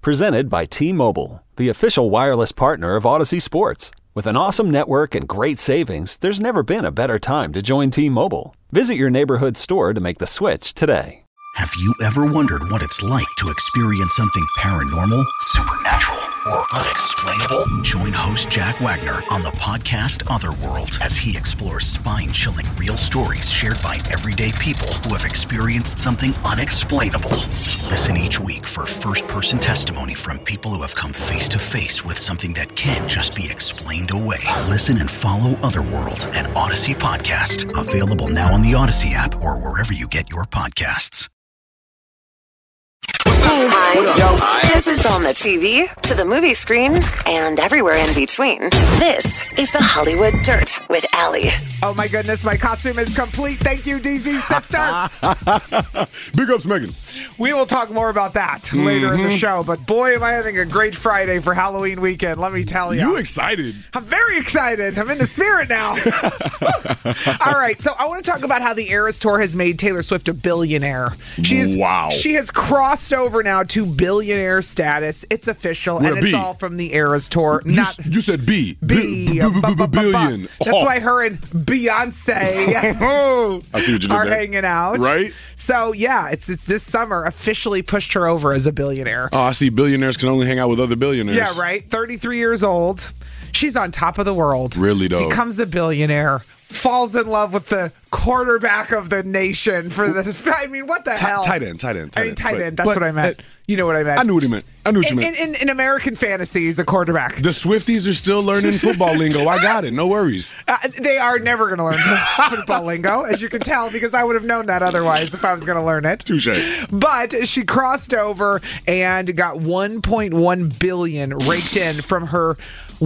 Presented by T-Mobile, the official wireless partner of Odyssey Sports. With an awesome network and great savings, there's never been a better time to join T-Mobile. Visit your neighborhood store to make the switch today. Have you ever wondered what it's like to experience something paranormal, supernatural, or unexplainable? Join host Jack Wagner on the podcast Otherworld as he explores spine-chilling real stories shared by everyday people who have experienced something unexplainable. Listen each week for first-person testimony from people who have come face-to-face with something that can't just be explained away. Listen and follow Otherworld, an Odyssey podcast. Available now on the Odyssey app or wherever you get your podcasts. Hi. This is on the TV, to the movie screen, and everywhere in between. This is the Hollywood Dirt with Allie. Oh my goodness, my costume is complete. Thank you, DZ sister. Big ups, Megan. We will talk more about that later in the show. But boy, am I having a great Friday for Halloween weekend, let me tell you. You excited? I'm very excited. I'm in the spirit now. All right, so I want to talk about how the Eras Tour has made Taylor Swift a billionaire. She has crossed over now to billionaire status. It's official, and it's all from the Eras Tour. You said B. Billion. That's why her and Beyonce I see what you did are there. hanging out. Right? So, yeah, it's this summer officially pushed her over as a billionaire. Oh, I see billionaires can only hang out with other billionaires. Yeah, right? 33 years old. She's on top of the world. Really, though. Becomes a billionaire. Falls in love with the quarterback of the nation for the. I mean, what the hell? Tight end. Tight end. That's what I meant. You know what I meant. I knew what he meant. In American fantasy, he's a quarterback. The Swifties are still learning football lingo. I got it. No worries. They are never going to learn football lingo, as you can tell, because I would have known that otherwise if I was going to learn it. Touche. But she crossed over and got $1.1 billion raked in from her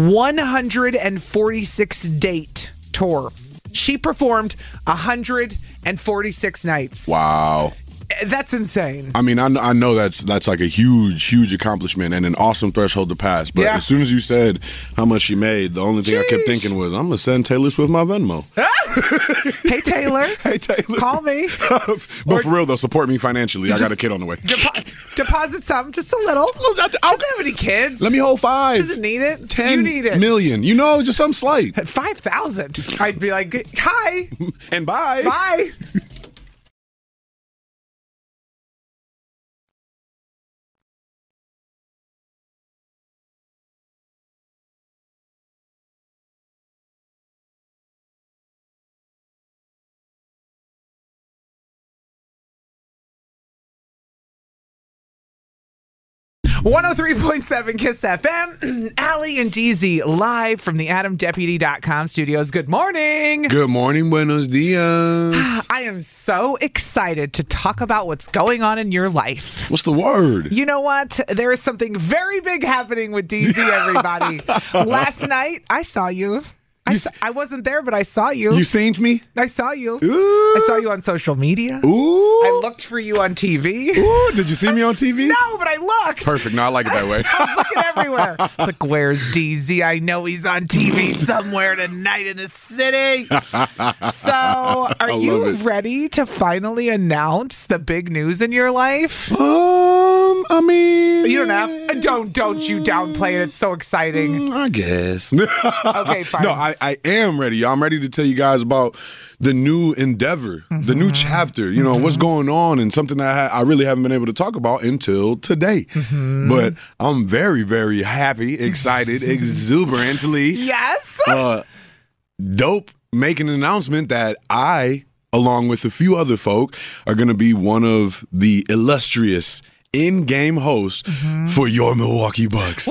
146 date tour. She performed 146 nights. Wow. That's insane. I mean, I know that's like a huge accomplishment and an awesome threshold to pass. But as soon as you said how much she made, the only thing I kept thinking was, I'm going to send Taylor Swift my Venmo. Hey, Taylor. Call me. But for real, though, support me financially. I got a kid on the way. Deposit some, just a little. She doesn't have any kids. Let me hold 5. She doesn't need it. 10 you need it. million. You know, just something slight. At 5,000, I'd be like, hi. And bye. Bye. .7 Kiss FM. Allie and DZ live from the AdamDeputy.com studios. Good morning. Good morning. Buenos dias. I am so excited to talk about what's going on in your life. What's the word? You know what? There is something very big happening with DZ, everybody. Last night, I saw you. I wasn't there, but I saw you. You seen me? I saw you. Ooh. I saw you on social media. Ooh. I looked for you on TV. Ooh. Did you see me on TV? No, but I looked. Perfect. No, I like it that way. I was looking everywhere. It's like, where's DZ? I know he's on TV somewhere tonight in the city. So, are you ready to finally announce the big news in your life? I mean, you don't have. Don't you downplay it. It's so exciting. I guess. Okay, fine. No, I am ready. I'm ready to tell you guys about the new endeavor, the new chapter, you know, what's going on, and something that I really haven't been able to talk about until today. But I'm very, very happy, excited, exuberantly. Yes. Dope making an announcement that I, along with a few other folk, are going to be one of the illustrious in-game hosts for your Milwaukee Bucks.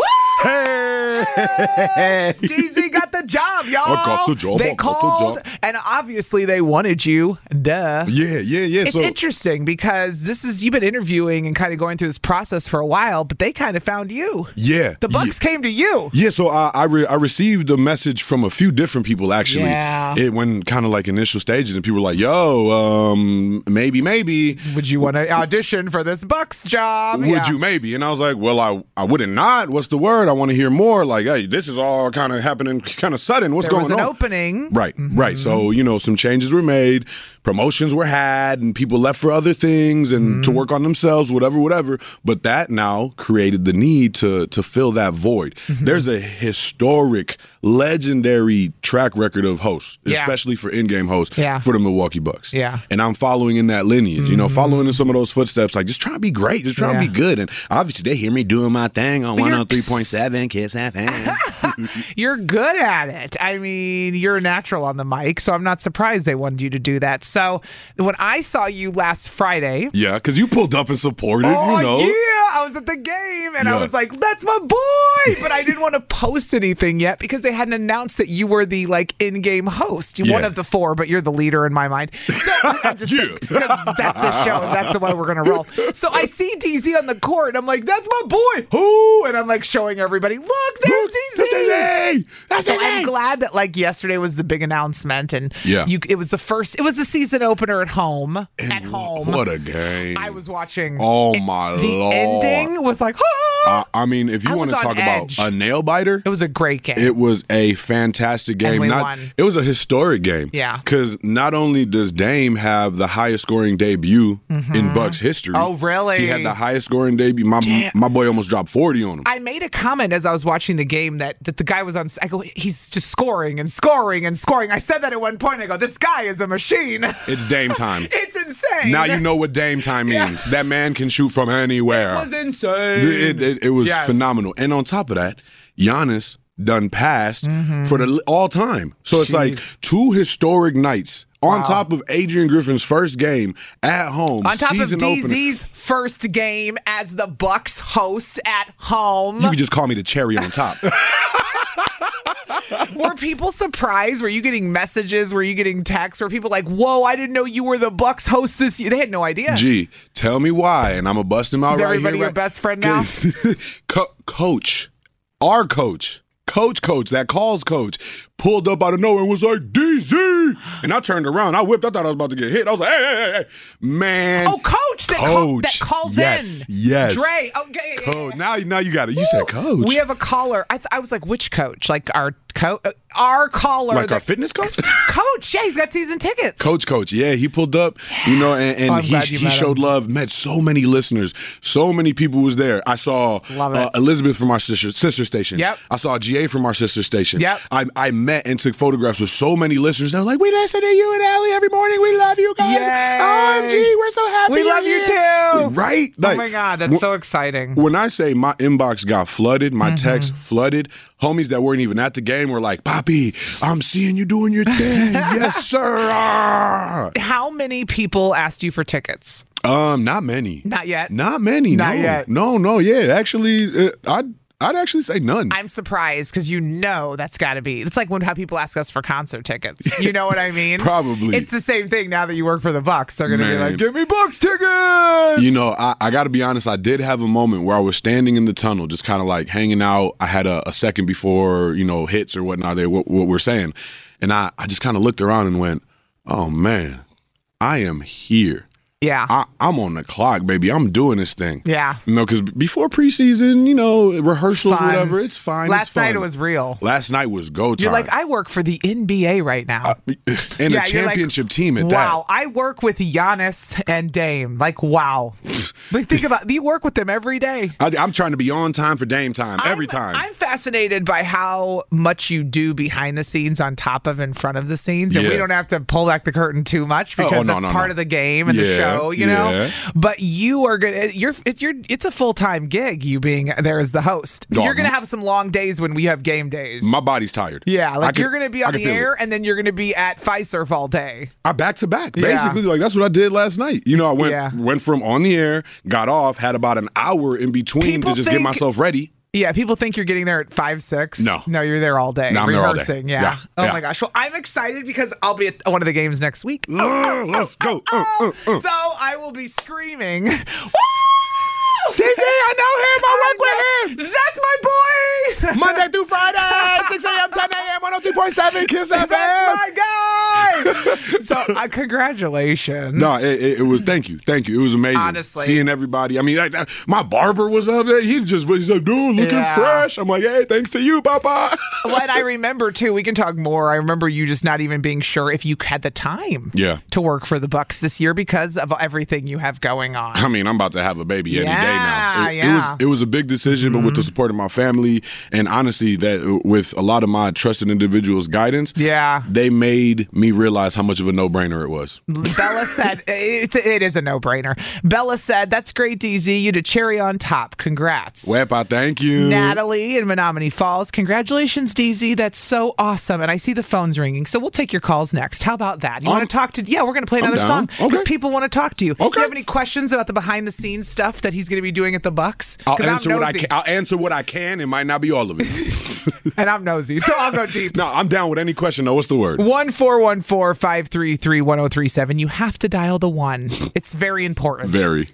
DZ got the job, y'all. I got the job. They called, and obviously they wanted you. Duh. Yeah. It's interesting because you've been interviewing and kind of going through this process for a while, but they kind of found you. Yeah. The Bucks came to you. Yeah, so I received a message from a few different people, actually. Yeah. It went kind of like initial stages, and people were like, yo, maybe. Would you want to audition for this Bucks job? Would you maybe? And I was like, well, I wouldn't not. What's the word? I want to hear more. Like, hey, this is all kind of happening kind of sudden. what's going on? There was an opening. Right, right. So, some changes were made, promotions were had, and people left for other things and to work on themselves, whatever. But that now created the need to fill that void. There's a historic, legendary track record of hosts, especially for in-game hosts for the Milwaukee Bucks. Yeah. And I'm following in that lineage, following in some of those footsteps, like just trying to be great, just trying to be good. And obviously they hear me doing my thing on 103.7 Kiss FM. You're good at it. I mean, you're natural on the mic, so I'm not surprised they wanted you to do that. So when I saw you last Friday. Yeah, because you pulled up and supported, Yeah, I was at the game and I was like, that's my boy. But I didn't want to post anything yet because they hadn't announced that you were the in-game host. One of the four, but you're the leader in my mind. So I'm just saying, because that's the show. That's the way we're going to roll. So I see DZ on the court. And I'm like, that's my boy. Who? And I'm like showing everybody, look, there's DZ. So I'm glad that yesterday was the big announcement. And it was the season opener at home. What a game. I was watching. Oh, my Lord. The ending was like, I mean, if you want to talk about a nail biter, it was a great game. It was a fantastic game. And we won. It was a historic game. Yeah. Because not only does Dame have the highest scoring debut in Bucks history. Oh, really? He had the highest scoring debut. My boy almost dropped 40 on him. I made a comment as I was watching the game that the guy was on. I go, he's just scoring and scoring and scoring. I said that at one point. I go, this guy is a machine. It's Dame time. It's insane. Now you know what Dame time means. That man can shoot from anywhere. It was insane. It was phenomenal. And on top of that, Giannis done passed for the all time. So it's like two historic nights on top of Adrian Griffin's first game at home. On top of opener. DZ's first game as the Bucks host at home. You could just call me the cherry on top. Were people surprised? Were you getting messages? Were you getting texts? Were people like, whoa, I didn't know you were the Bucks host this year? They had no idea. Gee, tell me why, and I'm going to bust him out right here. Is everybody your best friend now? Coach, our coach, that calls coach, pulled up out of nowhere and was like, DZ. And I turned around. I whipped. I thought I was about to get hit. I was like, hey. Man. Oh, coach that calls in. Yes. Dre. Okay. Coach. Now you got it. You said coach. We have a caller. I was like, which coach? Like our caller. Like our fitness coach? Coach. Yeah, he's got season tickets. Coach. Yeah, he pulled up, and he showed love, met so many listeners. So many people was there. I saw Elizabeth from our sister station. Yep. I saw GA from our sister station. Yep. I met and took photographs with so many listeners. They were like, we listen to you and Allie every morning. We love you guys. Yay. OMG, we're so happy. We love you too. Right? Oh my God, that's so exciting. When I say my inbox got flooded, my text flooded, homies that weren't even at the game were like, Poppy, I'm seeing you doing your thing. Yes, sir. How many people asked you for tickets? Not many. Not yet? Not many. Not yet. No. Yeah, actually, I'd actually say none. I'm surprised because that's got to be. It's like how people ask us for concert tickets. You know what I mean? Probably. It's the same thing now that you work for the Bucks. They're going to be like, give me Bucks tickets. I got to be honest. I did have a moment where I was standing in the tunnel, just kind of like hanging out. I had a second before, hits or whatnot, what we're saying. And I just kind of looked around and went, oh, man, I am here. Yeah. I'm on the clock, baby. I'm doing this thing. Yeah. Because before preseason, rehearsals, whatever, it's fine. Last night it was real. Last night was go time. You're like, I work for the NBA right now. And a championship team at that. Wow, I work with Giannis and Dame. Like, wow. Like, think about it. You work with them every day. I'm trying to be on time for Dame time, every time. I'm fascinated by how much you do behind the scenes on top of in front of the scenes. And we don't have to pull back the curtain too much because that's part of the game and the show. But you are gonna. It's a full-time gig. You being there as the host. You're gonna have some long days when we have game days. My body's tired. Yeah, you're gonna be on the air and then you're gonna be at Fiserv all day. Back to back, basically. Like that's what I did last night. I went from on the air, got off, had about an hour in between to just get myself ready. Yeah, people think you're getting there at 5, 6. No, you're there all day. No, I'm rehearsing. There all day. Yeah. My gosh. Well, I'm excited because I'll be at one of the games next week. Let's go. So I will be screaming. Woo! DZ, I know him. I work with him. That's my boy. Monday through Friday, 6 a.m., 10 a.m., 103.7 Kiss FM. That's my guy. So, congratulations. No, it was. Thank you. It was amazing. Honestly, seeing everybody. I mean, my barber was up there. He's like, dude, looking fresh. I'm like, hey, thanks to you, Papa. Well, and I remember too. We can talk more. I remember you just not even being sure if you had the time. To work for the Bucks this year because of everything you have going on. I mean, I'm about to have a baby any day now. It was a big decision, but with the support of my family and honestly, that with a lot of my trusted individuals' guidance, they made me realize how much of a no-brainer it was. Bella said it is a no-brainer. Bella said, "That's great, DZ. You did cherry on top. Congrats." Wepa, thank you. Natalie in Menominee Falls, congratulations, DZ. That's so awesome. And I see the phones ringing, so we'll take your calls next. How about that? You want to talk to? Yeah, we're going to play another song because people want to talk to you. Okay. Do you have any questions about the behind-the-scenes stuff that he's going to be doing at the Bucks? I'll answer what I can. It might not be all of it. And I'm nosy, so I'll go deep. No, I'm down with any question, though. What's the word? 1-414-533-1037. You have to dial the 1. It's very important. Very.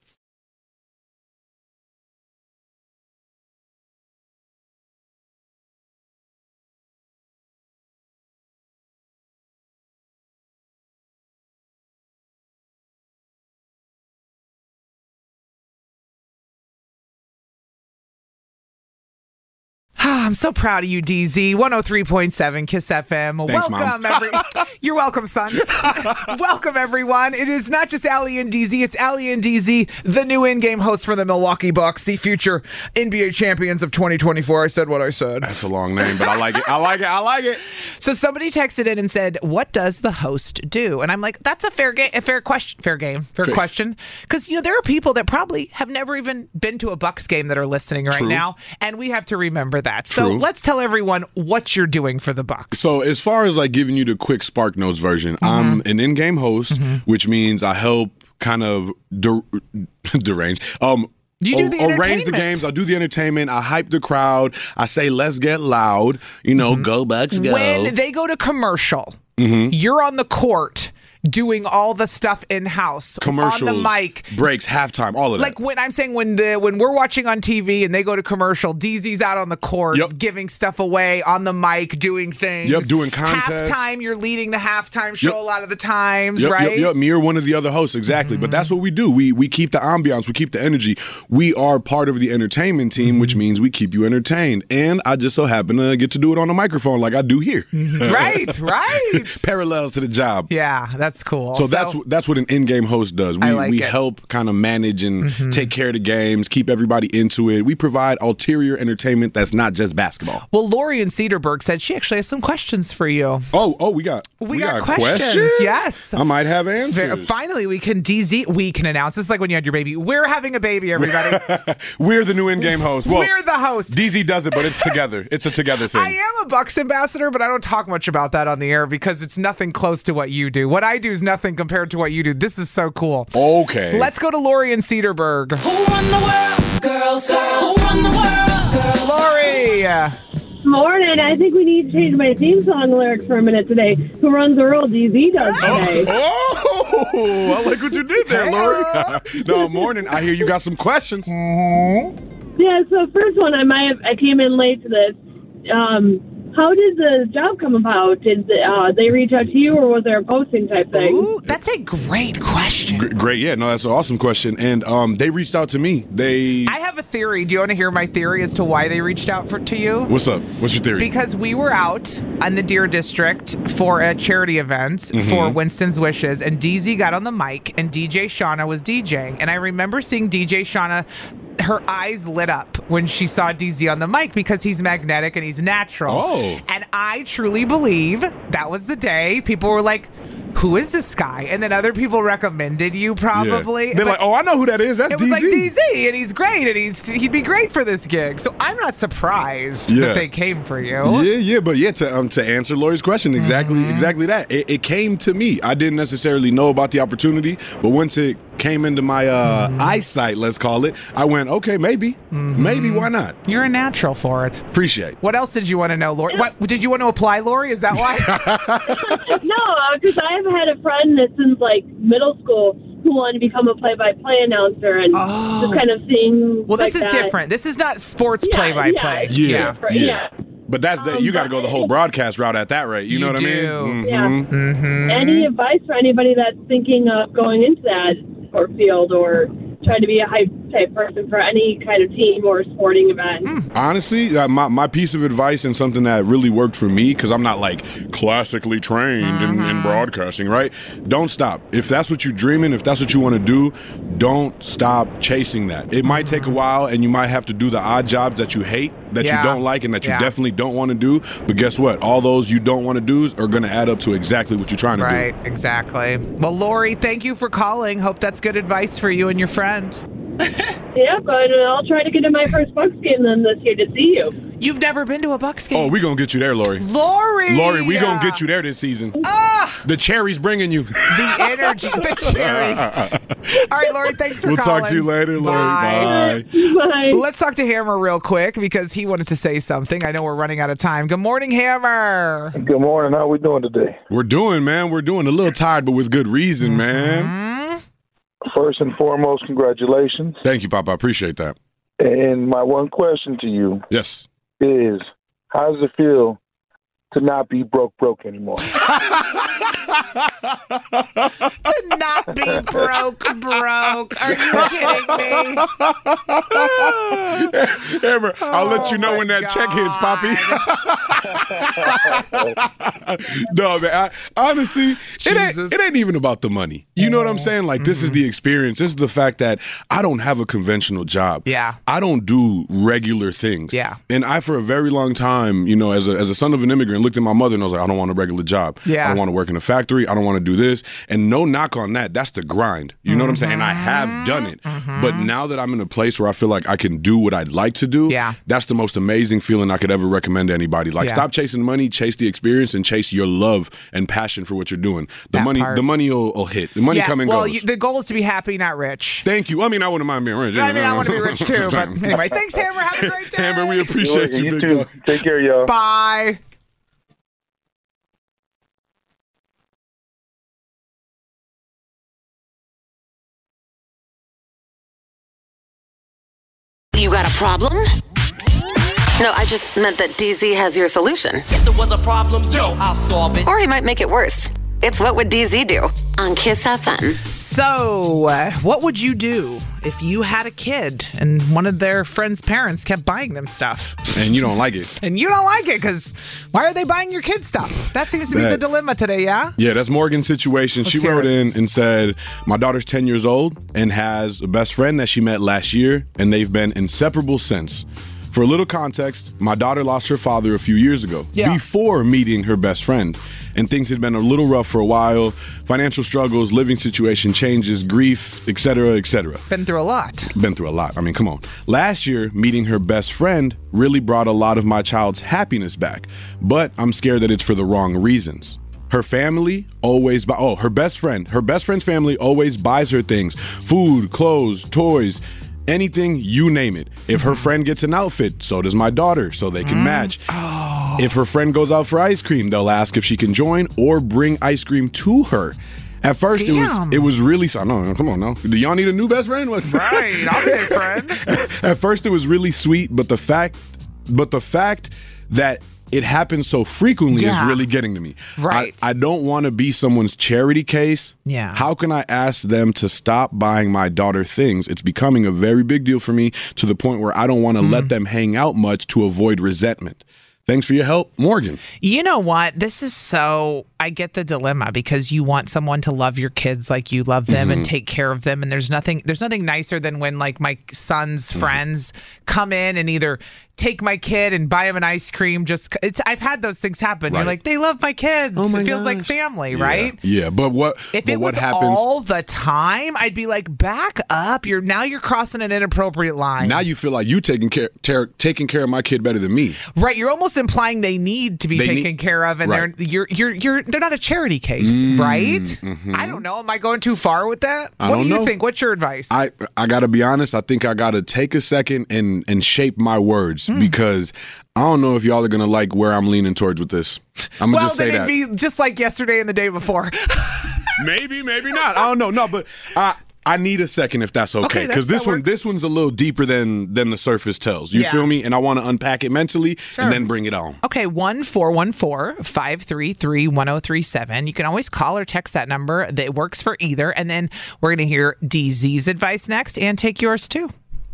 I'm so proud of you, DZ. 103.7 Kiss FM. Thanks, welcome, Mom. You're welcome, son. Welcome, everyone. It is not just Allie and DZ. It's Allie and DZ, the new in-game host for the Milwaukee Bucks, the future NBA champions of 2024. I said what I said. That's a long name, but I like it. I like it. So somebody texted in and said, "What does the host do?" And I'm like, "That's a fair question. Fair question." Because there are people that probably have never even been to a Bucks game that are listening right now, and we have to remember that. So let's tell everyone what you're doing for the Bucks. So as far as like giving you the quick Spark Notes version, I'm an in-game host, which means I help kind of derange. You do the arrange the games. I do the entertainment. I hype the crowd. I say, let's get loud. Go Bucks, go. When they go to commercial, you're on the court doing all the stuff in-house, commercials, on the mic, breaks, halftime, all of that. Like when I'm saying when we're watching on TV and they go to commercial, DZ's out on the court giving stuff away on the mic, doing things. Doing contests. Halftime, you're leading the halftime show a lot of the times, right? Me or one of the other hosts, exactly. But that's what we do. We keep the ambiance, we keep the energy. We are part of the entertainment team, which means we keep you entertained. And I just so happen to get to do it on a microphone like I do here. Right. Parallels to the job. Yeah, that's cool. So that's what an in-game host does. We help kind of manage and take care of the games, keep everybody into it. We provide ulterior entertainment that's not just basketball. Well, Lori in Cedarburg said she actually has some questions for you. Oh, we got questions? Yes. I might have answers. Finally, we can announce. This is like when you had your baby. We're having a baby, everybody. We're the new in-game host. Well, we're the host. DZ does it, but it's together. It's a together thing. I am a Bucks ambassador, but I don't talk much about that on the air because it's nothing close to what you do. What I do is nothing compared to what you do. This is so cool. Okay. Let's go to Lori in Cedarburg. Who run the world? Girls. Who run the world? Girls. Lori. Morning. I think we need to change my theme song lyric for a minute today. Who runs the world? DZ does today. Oh, I like what you did there, Lori. No, morning. I hear you got some questions. Yeah, so first one, I came in late to this. How did the job come about? Did they reach out to you, or was there a posting type thing? Ooh, that's a great question. Great, yeah. No, that's an awesome question. And they reached out to me. I have a theory. Do you want to hear my theory as to why they reached out to you? What's up? What's your theory? Because we were out on the Deer District for a charity event for Winston's Wishes, and DZ got on the mic, and DJ Shauna was DJing. And I remember seeing DJ Shauna, her eyes lit up when she saw DZ on the mic because he's magnetic and he's natural. Oh. And I truly believe that was the day people were like, who is this guy? And then other people recommended you probably. Yeah. They're like, oh, I know who that is. That's DZ. It was like DZ, and he's great, and he'd be great for this gig. So I'm not surprised that they came for you. But to answer Lori's question, exactly that. It came to me. I didn't necessarily know about the opportunity, but once it came into my eyesight, let's call it, I went, okay, maybe, why not? You're a natural for it. Appreciate. What else did you want to know, Lori? What did you want to apply, Lori? Is that why? No, because I've had a friend that since like middle school who wanted to become a play-by-play announcer and just kind of seeing. Well, this is different. This is not sports play-by-play. Yeah. But you got to go the whole broadcast route at that rate. You know what I mean? Mm-hmm. Yeah. Mm-hmm. Any advice for anybody that's thinking of going into that sport field or trying to be a hype type person for any kind of team or sporting event? Honestly, my piece of advice and something that really worked for me, because I'm not like classically trained in broadcasting, right? Don't stop. If that's what you're dreaming, if that's what you want to do, don't stop chasing that. It might take a while, and you might have to do the odd jobs that you hate, that you don't like, and that you definitely don't want to do. But guess what? All those you don't want to do are going to add up to exactly what you're trying to do. Right, exactly. Well, Lori, thank you for calling. Hope that's good advice for you and your friend. Yeah, but I'll try to get to my first Bucks game then this year to see you. You've never been to a Bucks game? Oh, we're going to get you there, Lori. Lori, we going to get you there this season. The cherry's bringing you. The energy, the cherry. All right, Lori, thanks for calling. We'll talk to you later, Lori. Bye. Bye. Let's talk to Hammer real quick because he wanted to say something. I know we're running out of time. Good morning, Hammer. Good morning. How we doing today? We're doing a little tired, but with good reason, man. First and foremost, congratulations. Thank you, Papa. I appreciate that. And my one question to you is, how does it feel to not be broke anymore? To not be broke. Are you kidding me? Amber, I'll let you know when that check hits, Poppy. No, man. Honestly, it ain't even about the money. You know what I'm saying? Like, this is the experience. This is the fact that I don't have a conventional job. Yeah. I don't do regular things. Yeah. And I, for a very long time, you know, as a son of an immigrant, looked at my mother and I was like, I don't want a regular job. Yeah. I don't want to work in a factory. I don't want to do this. And no knock on that. That's the grind. You know what I'm saying? And I have done it. But now that I'm in a place where I feel like I can do what I'd like to do, that's the most amazing feeling I could ever recommend to anybody. Like, stop chasing money, chase the experience, and chase your love and passion for what you're doing. The money will hit. The money come and goes. The goal is to be happy, not rich. Thank you. I mean, I wouldn't mind being rich. I mean, I want to be rich too. But anyway, thanks, Hammer. Have a great day. Hammer, we appreciate you, big too. Take care, y'all. Bye. You got a problem? No, I just meant that DZ has your solution. If there was a problem, I'll solve it. Or he might make it worse. It's What Would DZ Do on Kiss FM. So, what would you do if you had a kid and one of their friends' parents kept buying them stuff? And you don't like it. And you don't like it because why are they buying your kid stuff? That seems to be the dilemma today, yeah? Yeah, that's Morgan's situation. She wrote in and said, my daughter's 10 years old and has a best friend that she met last year, and they've been inseparable since. For a little context, my daughter lost her father a few years ago before meeting her best friend. And things had been a little rough for a while. Financial struggles, living situation changes, grief, etc., etc. Been through a lot. I mean, come on. Last year, meeting her best friend really brought a lot of my child's happiness back. But I'm scared that it's for the wrong reasons. Her family always her best friend's family always buys her things. Food, clothes, toys, anything, you name it. If her friend gets an outfit, so does my daughter, so they can match. If her friend goes out for ice cream, they'll ask if she can join or bring ice cream to her. At first, it was really... No, come on now. Do y'all need a new best friend? Right, I'll be a friend. At first, it was really sweet, but the fact that it happens so frequently is really getting to me. Right. I don't want to be someone's charity case. Yeah. How can I ask them to stop buying my daughter things? It's becoming a very big deal for me to the point where I don't want to let them hang out much to avoid resentment. Thanks for your help, Morgan. You know what? I get the dilemma because you want someone to love your kids like you love them and take care of them. And there's nothing nicer than when like my son's friends come in and either take my kid and buy him an ice cream. I've had those things happen. Right. You're like, they love my kids. Oh my it feels like family, right? Yeah, but if it was happens all the time, I'd be like, back up. You're crossing an inappropriate line. Now you feel like you taking care of my kid better than me. Right. You're almost implying they need to be taken care of, and they're not a charity case, right? Mm-hmm. I don't know. Am I going too far with that? What do you think? What's your advice? I got to be honest. I think I got to take a second and shape my words because I don't know if y'all are going to like where I'm leaning towards with this. I'm going to just say that. Well, then it'd be just like yesterday and the day before. Maybe not. I don't know. No, but I need a second if that's okay. Because this one's a little deeper than the surface tells. You feel me? And I want to unpack it mentally and then bring it on. Okay, 1-414-533-1037. You can always call or text that number. That works for either. And then we're going to hear DZ's advice next and take yours too.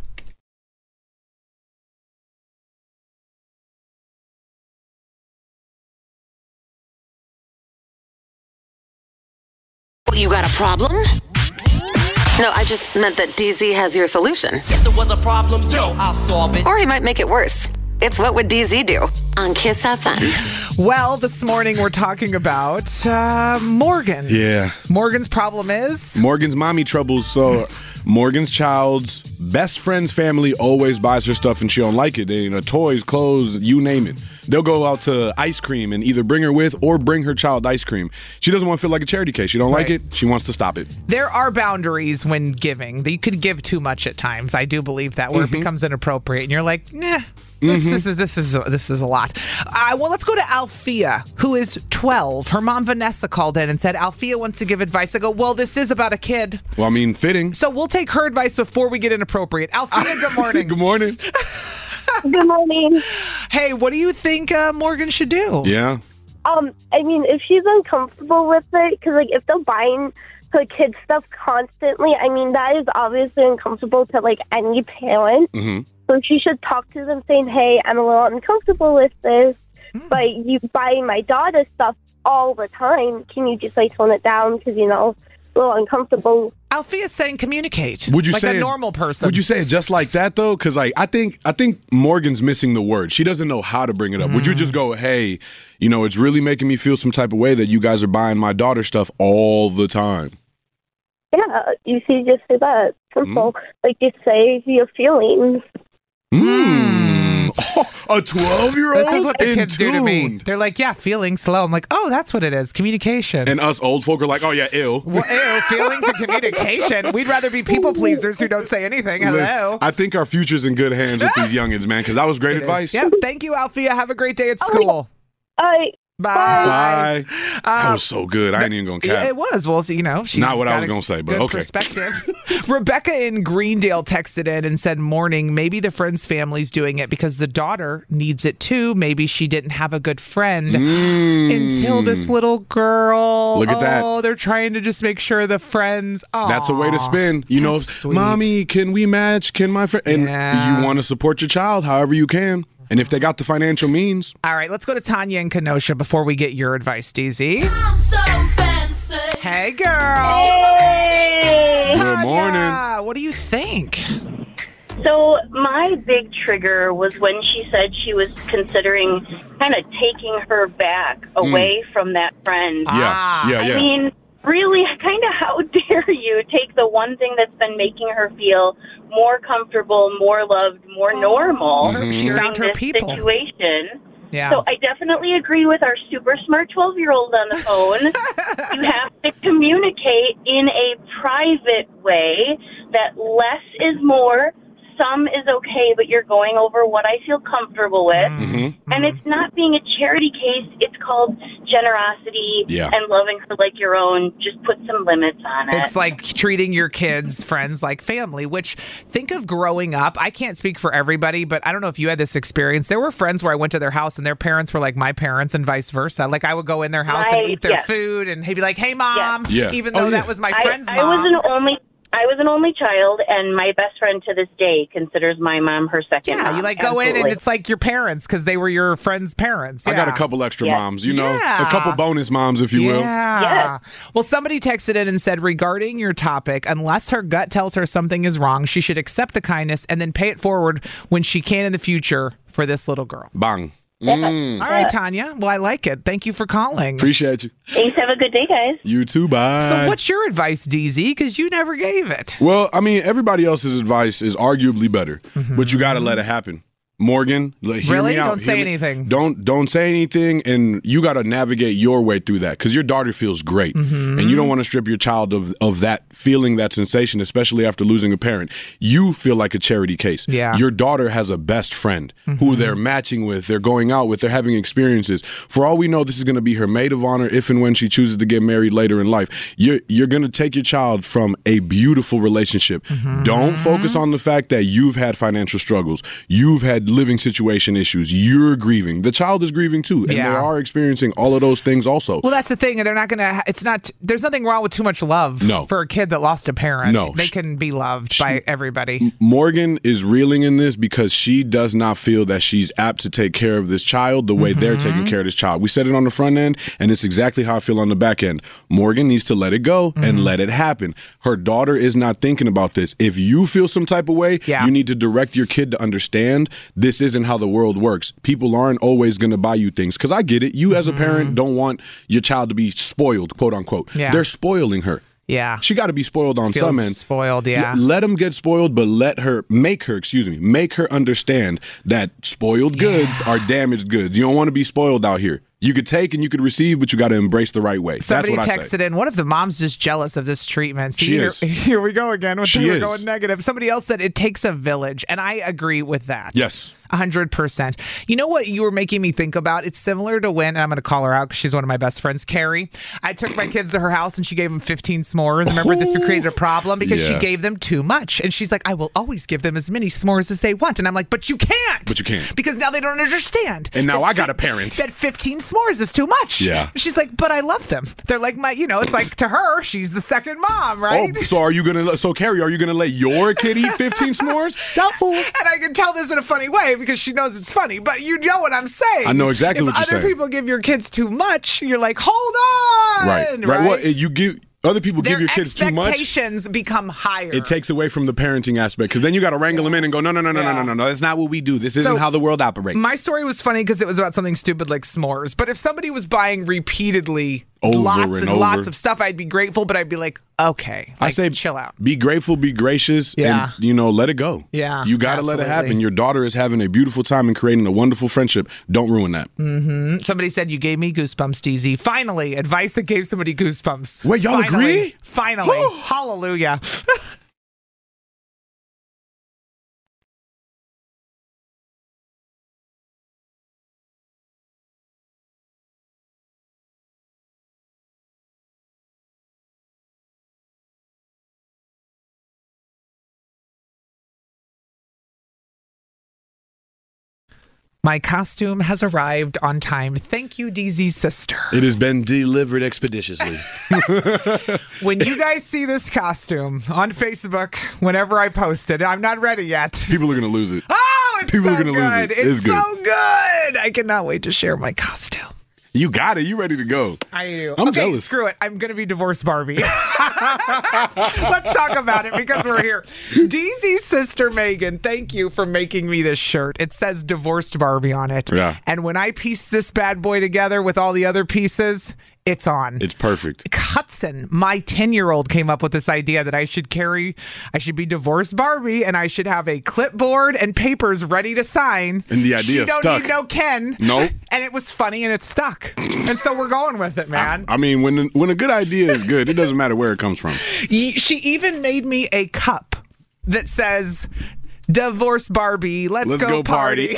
You got a problem? No, I just meant that DZ has your solution. If there was a problem, yo, I'll solve it. Or he might make it worse. It's What Would DZ Do on Kiss FM. Well, this morning we're talking about Morgan. Yeah. Morgan's problem is? Morgan's mommy troubles. So Morgan's child's best friend's family always buys her stuff and she don't like it. They, toys, clothes, you name it. They'll go out to ice cream and either bring her with or bring her child ice cream. She doesn't want to feel like a charity case. She don't like it. She wants to stop it. There are boundaries when giving. You could give too much at times. I do believe that, where it becomes inappropriate and you're like, nah. This is a lot. Well, let's go to Alfia, who is 12. Her mom, Vanessa, called in and said, Alfia wants to give advice. I go, well, this is about a kid. Well, I mean, fitting. So we'll take her advice before we get inappropriate. Alfia, good morning. Good morning. Good morning. Hey, what do you think Morgan should do? Yeah. I mean, if she's uncomfortable with it, because, if they're buying her kids stuff constantly, I mean, that is obviously uncomfortable to, any parent. Mm-hmm. So she should talk to them saying, hey, I'm a little uncomfortable with this, but you buy my daughter stuff all the time. Can you just, tone it down because, a little uncomfortable? Alfia's saying communicate. Would you like say a normal person? Would you say it just like that, though? Because, I think Morgan's missing the word. She doesn't know how to bring it up. Would you just go, hey, it's really making me feel some type of way that you guys are buying my daughter stuff all the time? Yeah, you see, just say that. Simple. Just say your feelings. A 12-year-old? This is what the kids do to me. They're like, yeah, feeling slow. I'm like, oh, that's what it is. Communication. And us old folk are like, oh, yeah, ew. Well, ew, feelings and communication. We'd rather be people pleasers who don't say anything. Hello. Listen, I think our future's in good hands with these youngins, man, because that was great advice. Yeah, thank you, Alfia. Have a great day at school. All right. Bye. That was so good. I ain't even going to cap. It was. Well, she's not what I was going to say, but good okay. Perspective. Rebecca in Greendale texted in and said, morning, maybe the friend's family's doing it because the daughter needs it too. Maybe she didn't have a good friend until this little girl. Look at that. Oh, they're trying to just make sure the friends. Aww, that's a way to spin. Mommy, can we match? Can my friend? And you want to support your child however you can. And if they got the financial means. All right, let's go to Tanya in Kenosha before we get your advice, DZ. I'm so fancy. Hey, girl. Hey. Tanya, good morning. What do you think? So my big trigger was when she said she was considering kind of taking her back away from that friend. Yeah. I mean, really, kind of how dare you take the one thing that's been making her feel more comfortable, more loved, more normal She found her this people. Situation. Yeah. So I definitely agree with our super smart 12-year-old on the phone. You have to communicate in a private way that less is more. Some is okay, but you're going over what I feel comfortable with. And it's not being a charity case. It's called generosity and loving her like your own. Just put some limits on it. It's like treating your kids, friends like family, which think of growing up. I can't speak for everybody, but I don't know if you had this experience. There were friends where I went to their house and their parents were like my parents and vice versa. Like I would go in their house and eat their food and he'd be like, hey, Mom, even though that was my friend's mom. I was an only child, and my best friend to this day considers my mom her second mom. You go in and it's like your parents because they were your friend's parents. I got a couple extra moms, a couple bonus moms, if you will. Yeah. Well, somebody texted in and said, regarding your topic, unless her gut tells her something is wrong, she should accept the kindness and then pay it forward when she can in the future for this little girl. Bang. All right, Tanya. Well, I like it. Thank you for calling. Appreciate you. Thanks. Have a good day, guys. You too. Bye. So what's your advice, DZ? Because you never gave it. Well, I mean, everybody else's advice is arguably better, but you got to let it happen. Morgan, hear me out. Don't say anything. Don't say anything, and you got to navigate your way through that because your daughter feels great, and you don't want to strip your child of that feeling, that sensation, especially after losing a parent. You feel like a charity case. Yeah. Your daughter has a best friend who they're matching with, they're going out with, they're having experiences. For all we know, this is going to be her maid of honor if and when she chooses to get married later in life. You're going to take your child from a beautiful relationship. Don't focus on the fact that you've had financial struggles, you've had living situation issues, you're grieving. The child is grieving too, and they are experiencing all of those things also. Well, that's the thing, and they're not gonna. There's nothing wrong with too much love. For a kid that lost a parent. They can be loved by everybody. Morgan is reeling in this because she does not feel that she's apt to take care of this child the way they're taking care of this child. We said it on the front end, and it's exactly how I feel on the back end. Morgan needs to let it go and let it happen. Her daughter is not thinking about this. If you feel some type of way, you need to direct your kid to understand this isn't how the world works. People aren't always going to buy you things. Because I get it. You as a parent don't want your child to be spoiled, quote unquote. They're spoiling her. Yeah. She got to be spoiled on some end. Spoiled, yeah. Let them get spoiled, but make her understand that spoiled goods are damaged goods. You don't want to be spoiled out here. You could take and you could receive, but you got to embrace the right way. Somebody That's what I texted say. in, what if the mom's just jealous of this treatment? See, She is. Here we go again. We're is. going negative. Somebody else said it takes a village, and I agree with that. Yes. 100%. You know what you were making me think about? It's similar to when, and I'm going to call her out because she's one of my best friends, Carrie. I took my kids to her house and she gave them 15 s'mores. Remember, this created a problem because she gave them too much. And she's like, I will always give them as many s'mores as they want. And I'm like, but you can't. Because now they don't understand. And now I got a parent. That 15 s'mores is too much. Yeah. She's like, but I love them. They're like it's like to her, she's the second mom, right? Oh, so Carrie, are you going to let your kid eat 15 s'mores? Doubtful. And I can tell this in a funny way because she knows it's funny, but you know what I'm saying. I know exactly what you're saying. If other people give your kids too much, you're like, hold on. Right. What you give other people give your kids too much. Expectations become higher. It takes away from the parenting aspect because then you got to wrangle them in and go, no. That's not what we do. This isn't how the world operates. My story was funny because it was about something stupid like s'mores. But if somebody was buying repeatedly lots of stuff, I'd be grateful, but I'd be like, okay, I say chill out. Be grateful, be gracious, and let it go. Yeah, you got to let it happen. Your daughter is having a beautiful time and creating a wonderful friendship. Don't ruin that. Somebody said you gave me goosebumps, DZ. Finally, advice that gave somebody goosebumps. Wait, y'all agree? Finally, hallelujah. My costume has arrived on time. Thank you, DZ's sister. It has been delivered expeditiously. When you guys see this costume on Facebook, whenever I post it, I'm not ready yet. People are going to lose it. Oh, it's People so are gonna good. lose it. It's so good. I cannot wait to share my costume. You got it. You ready to go. I do. I'm jealous. Screw it. I'm going to be divorced Barbie. Let's talk about it because we're here. DZ's sister, Megan, thank you for making me this shirt. It says divorced Barbie on it. Yeah. And when I piece this bad boy together with all the other pieces, it's on. It's perfect. Hudson, my 10-year-old, came up with this idea that I should be divorced Barbie, and I should have a clipboard and papers ready to sign. And the idea stuck. She don't need no Ken. Nope. And it was funny, and it stuck. And so we're going with it, man. I mean, when a good idea is good, it doesn't matter where it comes from. She even made me a cup that says, Divorce Barbie, let's go party.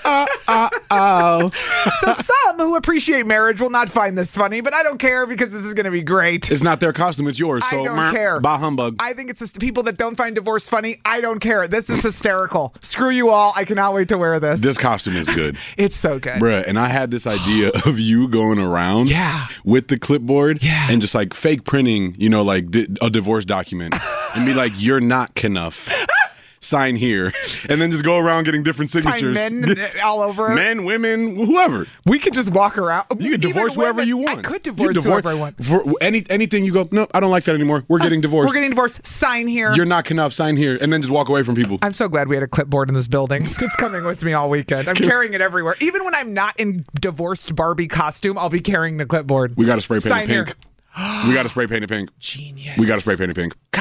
So some who appreciate marriage will not find this funny, but I don't care because this is going to be great. It's not their costume, it's yours. So I don't care. Bah humbug. I think it's just people that don't find divorce funny. I don't care. This is hysterical. Screw you all. I cannot wait to wear this. This costume is good. It's so good. Bruh, and I had this idea of you going around with the clipboard and just like fake printing, like a divorce document and be like, you're not Kenough. Sign here, and then just go around getting different signatures. Find men all over it. Men, women, whoever. We could just walk around. You could divorce whoever you want. I could divorce whoever I want. For anything you go, no, I don't like that anymore. We're getting divorced. We're getting divorced. Sign here. You're not Kenough. Sign here, and then just walk away from people. I'm so glad we had a clipboard in this building. It's coming with me all weekend. I'm carrying it everywhere. Even when I'm not in divorced Barbie costume, I'll be carrying the clipboard. We got to spray paint Sign it pink. Here. We got to spray paint it pink. Genius. We got to spray paint it pink. God,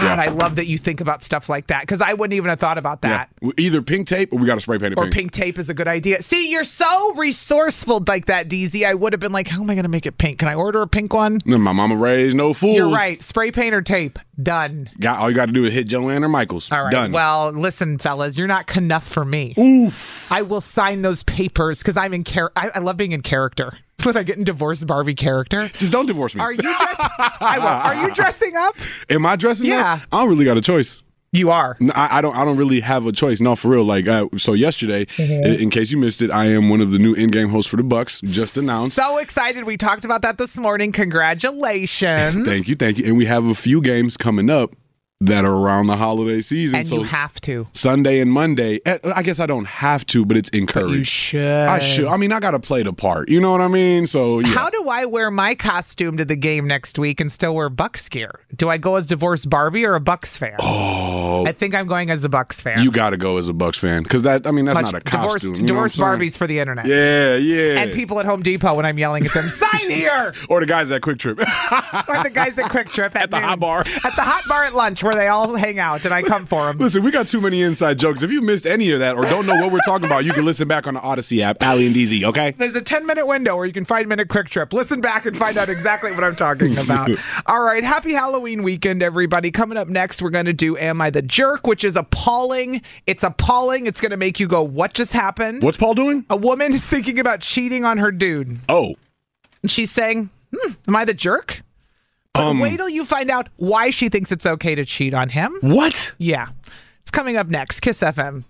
God, I love that you think about stuff like that because I wouldn't even have thought about that. Yeah. Either pink tape or we got to spray paint it pink. Or pink tape is a good idea. See, you're so resourceful like that, DZ. I would have been like, how am I going to make it pink? Can I order a pink one? No, my mama raised no fools. You're right. Spray paint or tape. Done. All you got to do is hit Joanne or Michaels. All right. Done. Well, listen, fellas, you're not enough for me. Oof. I will sign those papers because I'm in I love being in character. Would I get in divorced Barbie character? Just don't divorce me. Are you dressing? I will. Are you dressing up? Am I dressing up? I don't really got a choice. You are. No, I don't really have a choice. No, for real. Like so, yesterday, in case you missed it, I am one of the new in-game hosts for the Bucks. Just announced. So excited! We talked about that this morning. Congratulations! Thank you. And we have a few games coming up that are around the holiday season. And so you have to. Sunday and Monday. I guess I don't have to, but it's encouraged. But you should. I should. I mean, I got to play the part. You know what I mean? So yeah. How do I wear my costume to the game next week and still wear Bucks gear? Do I go as divorced Barbie or a Bucks fan? Oh. I think I'm going as a Bucks fan. You got to go as a Bucks fan because that's not a costume. Divorced Barbies for the internet. Yeah. And people at Home Depot when I'm yelling at them, sign here! Or the guys at Quick Trip. Or the guys at Quick Trip at the hot bar. At the hot bar at lunch where they all hang out and I come for them. Listen, we got too many inside jokes. If you missed any of that or don't know what we're talking about, you can listen back on the Odyssey app, Allie and DZ, okay? There's a 10-minute window where you can 5-minute Quick Trip. Listen back and find out exactly what I'm talking about. All right, happy Halloween weekend, everybody. Coming up next, we're going to do Am I the Jerk, which is appalling. It's appalling. It's going to make you go, what just happened? What's Paul doing? A woman is thinking about cheating on her dude. Oh. And she's saying, am I the jerk? But wait till you find out why she thinks it's okay to cheat on him. What? Yeah. It's coming up next. Kiss FM.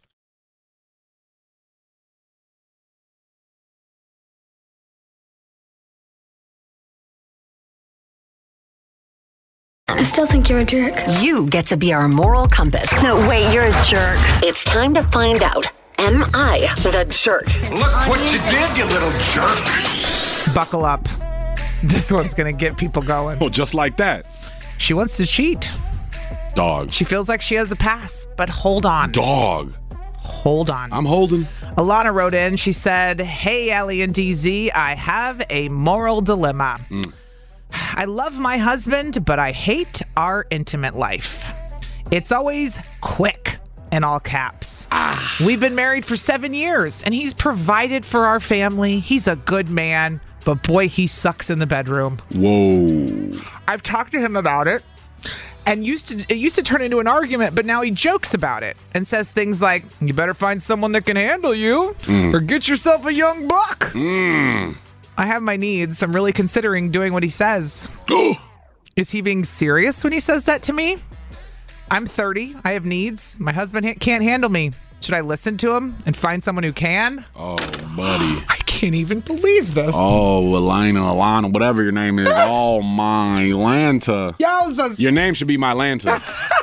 I still think you're a jerk. You get to be our moral compass. No, wait, you're a jerk. It's time to find out. Am I the jerk? Look what you did, you little jerk. Buckle up. This one's going to get people going. Oh, just like that. She wants to cheat. Dog. She feels like she has a pass, but hold on. Dog. Hold on. I'm holding. Alana wrote in. She said, hey, Allie and DZ, I have a moral dilemma. I love my husband, but I hate our intimate life. It's always quick, in all caps. We've been married for 7 years, and he's provided for our family. He's a good man. But boy, he sucks in the bedroom. Whoa. I've talked to him about it, and it used to turn into an argument, but now he jokes about it and says things like, you better find someone that can handle you or get yourself a young buck. I have my needs. I'm really considering doing what he says. Is he being serious when he says that to me? I'm 30. I have needs. My husband can't handle me. Should I listen to him and find someone who can? Oh, buddy. I can't even believe this. Oh, Alana, whatever your name is. Oh, my Lanta. Yowzas. Your name should be my Lanta.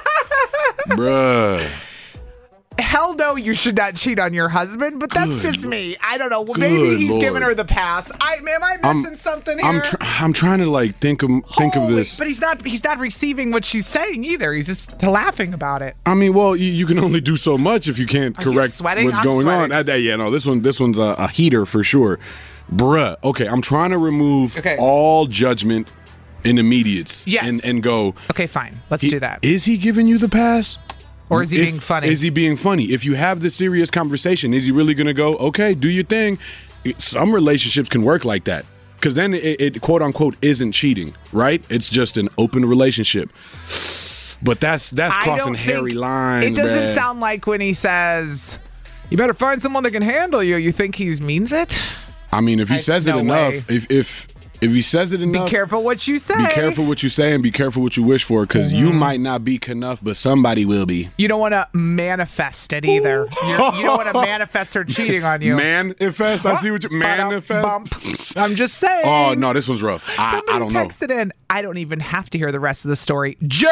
Bruh. Hell no, you should not cheat on your husband, but that's just me. I don't know. Well, maybe he's giving her the pass. Am I missing something here? I'm trying to like think of this. But he's not receiving what she's saying either. He's just laughing about it. I mean, well, you can only do so much if you can't correct what's going on. Yeah, no, this one's a heater for sure. Bruh. Okay, I'm trying to remove all judgment and immediates. Yes. And go. Okay, fine. Let's do that. Is he giving you the pass? Or is he being funny? Is he being funny? If you have this serious conversation, is he really going to go, okay, do your thing? Some relationships can work like that. Because then it quote unquote isn't cheating, right? It's just an open relationship. But that's crossing hairy lines. It doesn't sound like when he says, you better find someone that can handle you. You think he means it? I mean, if he says it enough, if he says it enough, be careful what you say. Be careful what you say and be careful what you wish for, because you might not be enough, but somebody will be. You don't want to manifest it either. You don't want to manifest her cheating on you. Manifest? I see what you manifest. I'm just saying. Oh, no, this one's rough. I don't know. Texted in. I don't even have to hear the rest of the story. Jerk!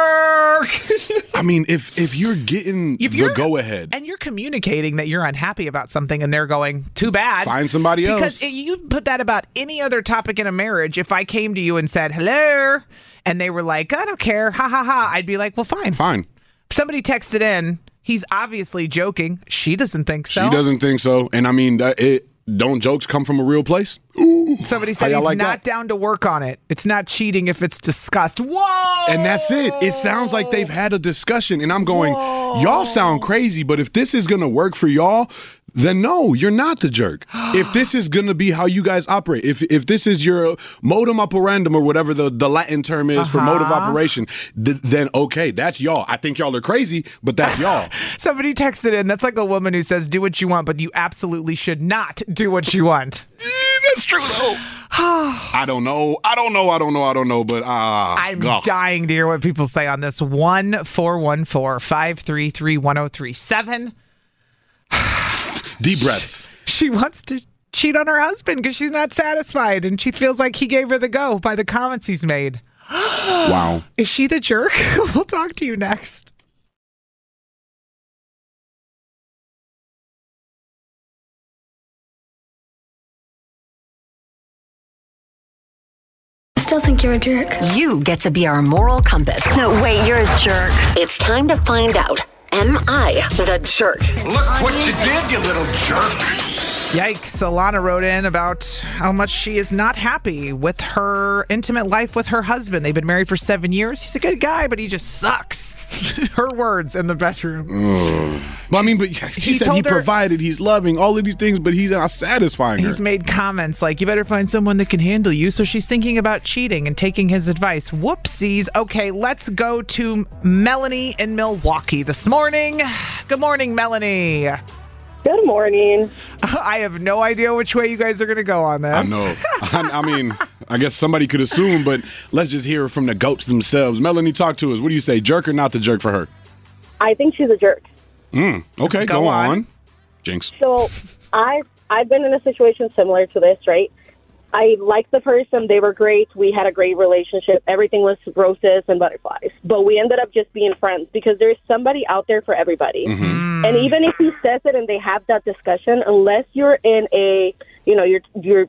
I mean, if you're getting the go-ahead. And you're communicating that you're unhappy about something and they're going, too bad. Find somebody else. Because you put that about any other topic in a marriage. If I came to you and said, hello, and they were like, I don't care, ha, ha, ha, I'd be like, well, fine. Fine. Somebody texted in. He's obviously joking. She doesn't think so. She doesn't think so. And I mean, don't jokes come from a real place? Somebody said he's not down to work on it. It's not cheating if it's discussed. Whoa! And that's it. It sounds like they've had a discussion, and I'm going, y'all sound crazy, but if this is going to work for y'all, then no, you're not the jerk. If this is going to be how you guys operate, if this is your modum operandum or whatever the Latin term is for mode of operation, then okay, that's y'all. I think y'all are crazy, but that's y'all. Somebody texted in, that's like a woman who says, do what you want, but you absolutely should not do what you want. That's true, though. I don't know, but I'm dying to hear what people say on this. 1-414-533-1037. Deep breaths. She wants to cheat on her husband because she's not satisfied, and she feels like he gave her the go by the comments he's made. Wow. Is she the jerk? We'll talk to you next. I still think you're a jerk. You get to be our moral compass. No, wait, you're a jerk. It's time to find out. Am I the jerk? Look what you did, you little jerk. Yikes. Alana wrote in about how much she is not happy with her intimate life with her husband. They've been married for 7 years. He's a good guy, but he just sucks. Her words in the bedroom. Well, I mean, but he said he provided, he's loving, all of these things, but he's not satisfying her. He's made comments like, you better find someone that can handle you. So she's thinking about cheating and taking his advice. Whoopsies. Okay, let's go to Melanie in Milwaukee this morning. Good morning, Melanie. Good morning. I have no idea which way you guys are going to go on this. I know. I mean, I guess somebody could assume, but let's just hear from the goats themselves. Melanie, talk to us. What do you say, jerk or not the jerk for her? I think she's a jerk. Okay, go on. Jinx. So I've been in a situation similar to this, right? I liked the person. They were great. We had a great relationship. Everything was roses and butterflies. But we ended up just being friends because there's somebody out there for everybody. Mm-hmm. And even if he says it and they have that discussion, unless you're in a, you're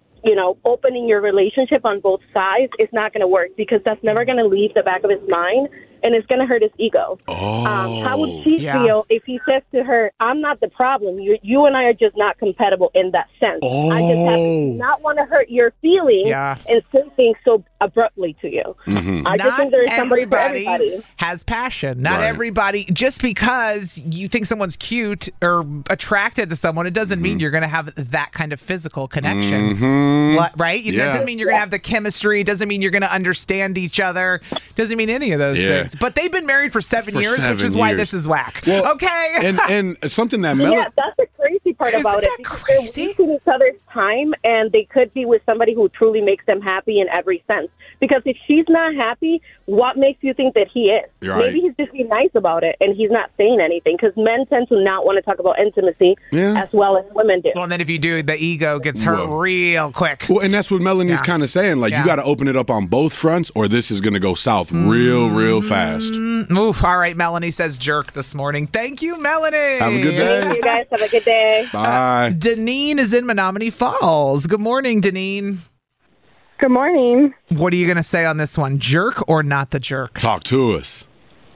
opening your relationship on both sides, it's not going to work because that's never going to leave the back of his mind and it's going to hurt his ego. How would she feel if he says to her, I'm not the problem. You and I are just not compatible in that sense. I just have to not want to hurt your feelings and say things so abruptly to you. Mm-hmm. I just think there is somebody for everybody. Has passion. Not everybody. Just because you think someone's cute or attracted to someone, it doesn't mean you're going to have that kind of physical connection. Mm-hmm. Right? It doesn't mean you're going to have the chemistry. It doesn't mean you're going to understand each other. It doesn't mean any of those things. But they've been married for 7 years, which is why this is whack. Well, okay. and something that that's the crazy part about it. They're wasting each other's time, and they could be with somebody who truly makes them happy in every sense. Because if she's not happy, what makes you think that he is? Maybe he's just being nice about it, and he's not saying anything. Because men tend to not want to talk about intimacy as well as women do. Well, and then if you do, the ego gets hurt real quick. Well, and that's what Melanie's kind of saying. Like, you got to open it up on both fronts, or this is going to go south real fast. Oof. All right, Melanie says jerk this morning. Thank you, Melanie. Have a good day. Thank you, guys. Have a good day. Bye. Deneen is in Menominee Falls. Good morning, Deneen. Good morning. What are you going to say on this one? Jerk or not the jerk? Talk to us.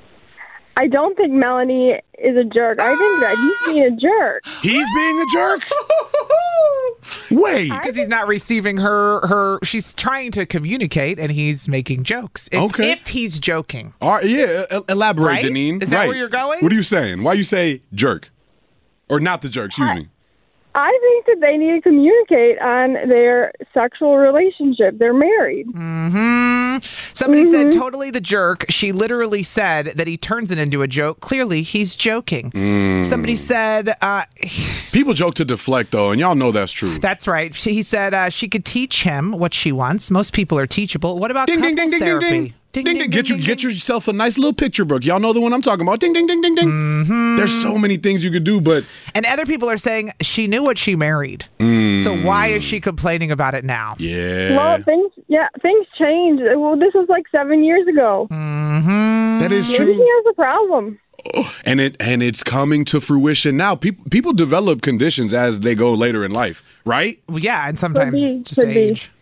I don't think Melanie is a jerk. I think that he's being a jerk. He's being a jerk? Wait. Because he's not receiving her. She's trying to communicate, and he's making jokes. If he's joking. All right, elaborate, right? Deneen. Is that where you're going? What are you saying? Why you say jerk? Or not the jerk, excuse me. I think that they need to communicate on their sexual relationship. They're married. Mm-hmm. Somebody said totally the jerk. She literally said that he turns it into a joke. Clearly, he's joking. Somebody said... people joke to deflect, though, and y'all know that's true. That's right. He said she could teach him what she wants. Most people are teachable. What about couples therapy? Ding, ding, ding. Get yourself a nice little picture book. Y'all know the one I'm talking about. Ding, ding, ding, ding, ding. Mm-hmm. There's so many things you could do, but... And other people are saying she knew what she married. So why is she complaining about it now? Yeah. Well, things change. Well, this was like 7 years ago. Mm-hmm. That is Maybe true. he has a problem. And it's coming to fruition now. People develop conditions as they go later in life, right? Well, yeah, and sometimes it's just age.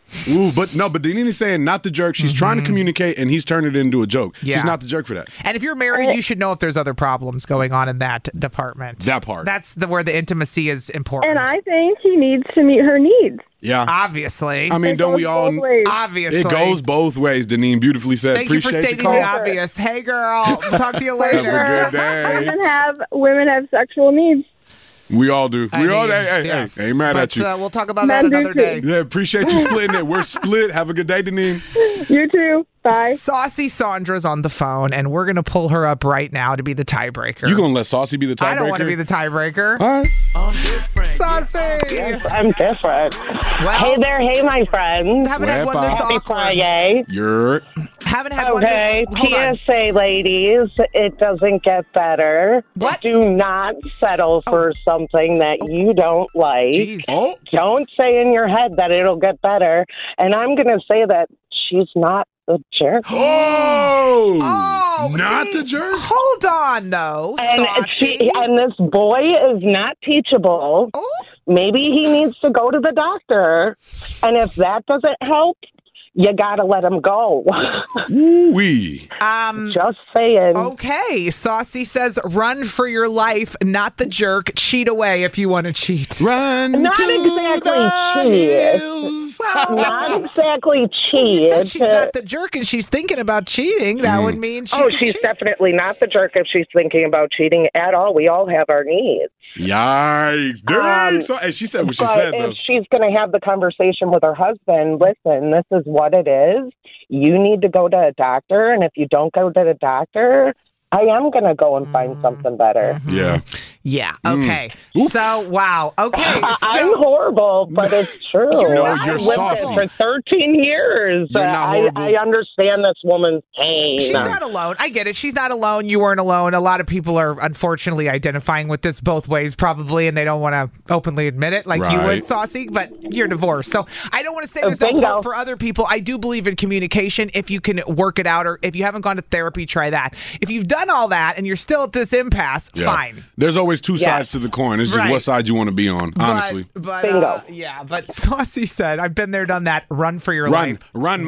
Ooh, but Denini's saying not the jerk. She's trying to communicate, and he's turning it into a joke. Yeah. She's not the jerk for that. And if you're married, you should know if there's other problems going on in that department. That part. That's where the intimacy is important. And I think he needs to meet her needs. Yeah. Obviously. I mean, don't we all? Obviously. It goes both ways, Denine. Beautifully said. Thank you for Appreciate stating the obvious. Hey, girl. Talk to you later. Have a good day. Women have sexual needs. We all do. Hey, ain't mad at you. We'll talk about that another day. Yeah, appreciate you splitting it. We're split. Have a good day, Denine. You too. Bye. Saucy Sandra's on the phone, and we're going to pull her up right now to be the tiebreaker. You going to let Saucy be the tiebreaker? I don't want to be the tiebreaker. All right. I'm different. Saucy. Yes, I'm different. Well, hey there. Hey, my friends. Haven't had one this Happy awkward. Friday. Haven't had one this... Okay, PSA, ladies. It doesn't get better. What? Do not settle for something that you don't like. Oh. Don't say in your head that it'll get better. And I'm going to say that she's not the jerk. Not the jerk? Hold on, though. And this boy is not teachable. Maybe he needs to go to the doctor. And if that doesn't help, you gotta let him go. Ooh-wee. Just saying. Okay. Saucy says, run for your life, not the jerk. Cheat away if you want to cheat. Run Not exactly cheat. Not exactly cheat. You said she's not the jerk and she's thinking about cheating. That would mean she's definitely not the jerk if she's thinking about cheating at all. We all have our needs. Yikes. Dang. And she said what she said, though. If she's going to have the conversation with her husband, listen, this is what it is. You need to go to a doctor, and if you don't go to the doctor, I am going to go and find something better. Yeah. Yeah. Okay. So, wow. Okay. I'm horrible, but it's true. You're I lived saucy. it for 13 years. You're not horrible. I understand this woman's pain. She's not alone. I get it. She's not alone. You weren't alone. A lot of people are unfortunately identifying with this both ways, probably, and they don't want to openly admit it like you would, Saucy, but you're divorced. So I don't want to say there's no hope for other people. I do believe in communication. If you can work it out, or if you haven't gone to therapy, try that. If you've done all that and you're still at this impasse, fine. There's always two sides to the coin. It's just what side you want to be on, honestly. Bingo. But Saucy said, I've been there, done that. Run for your life. Run.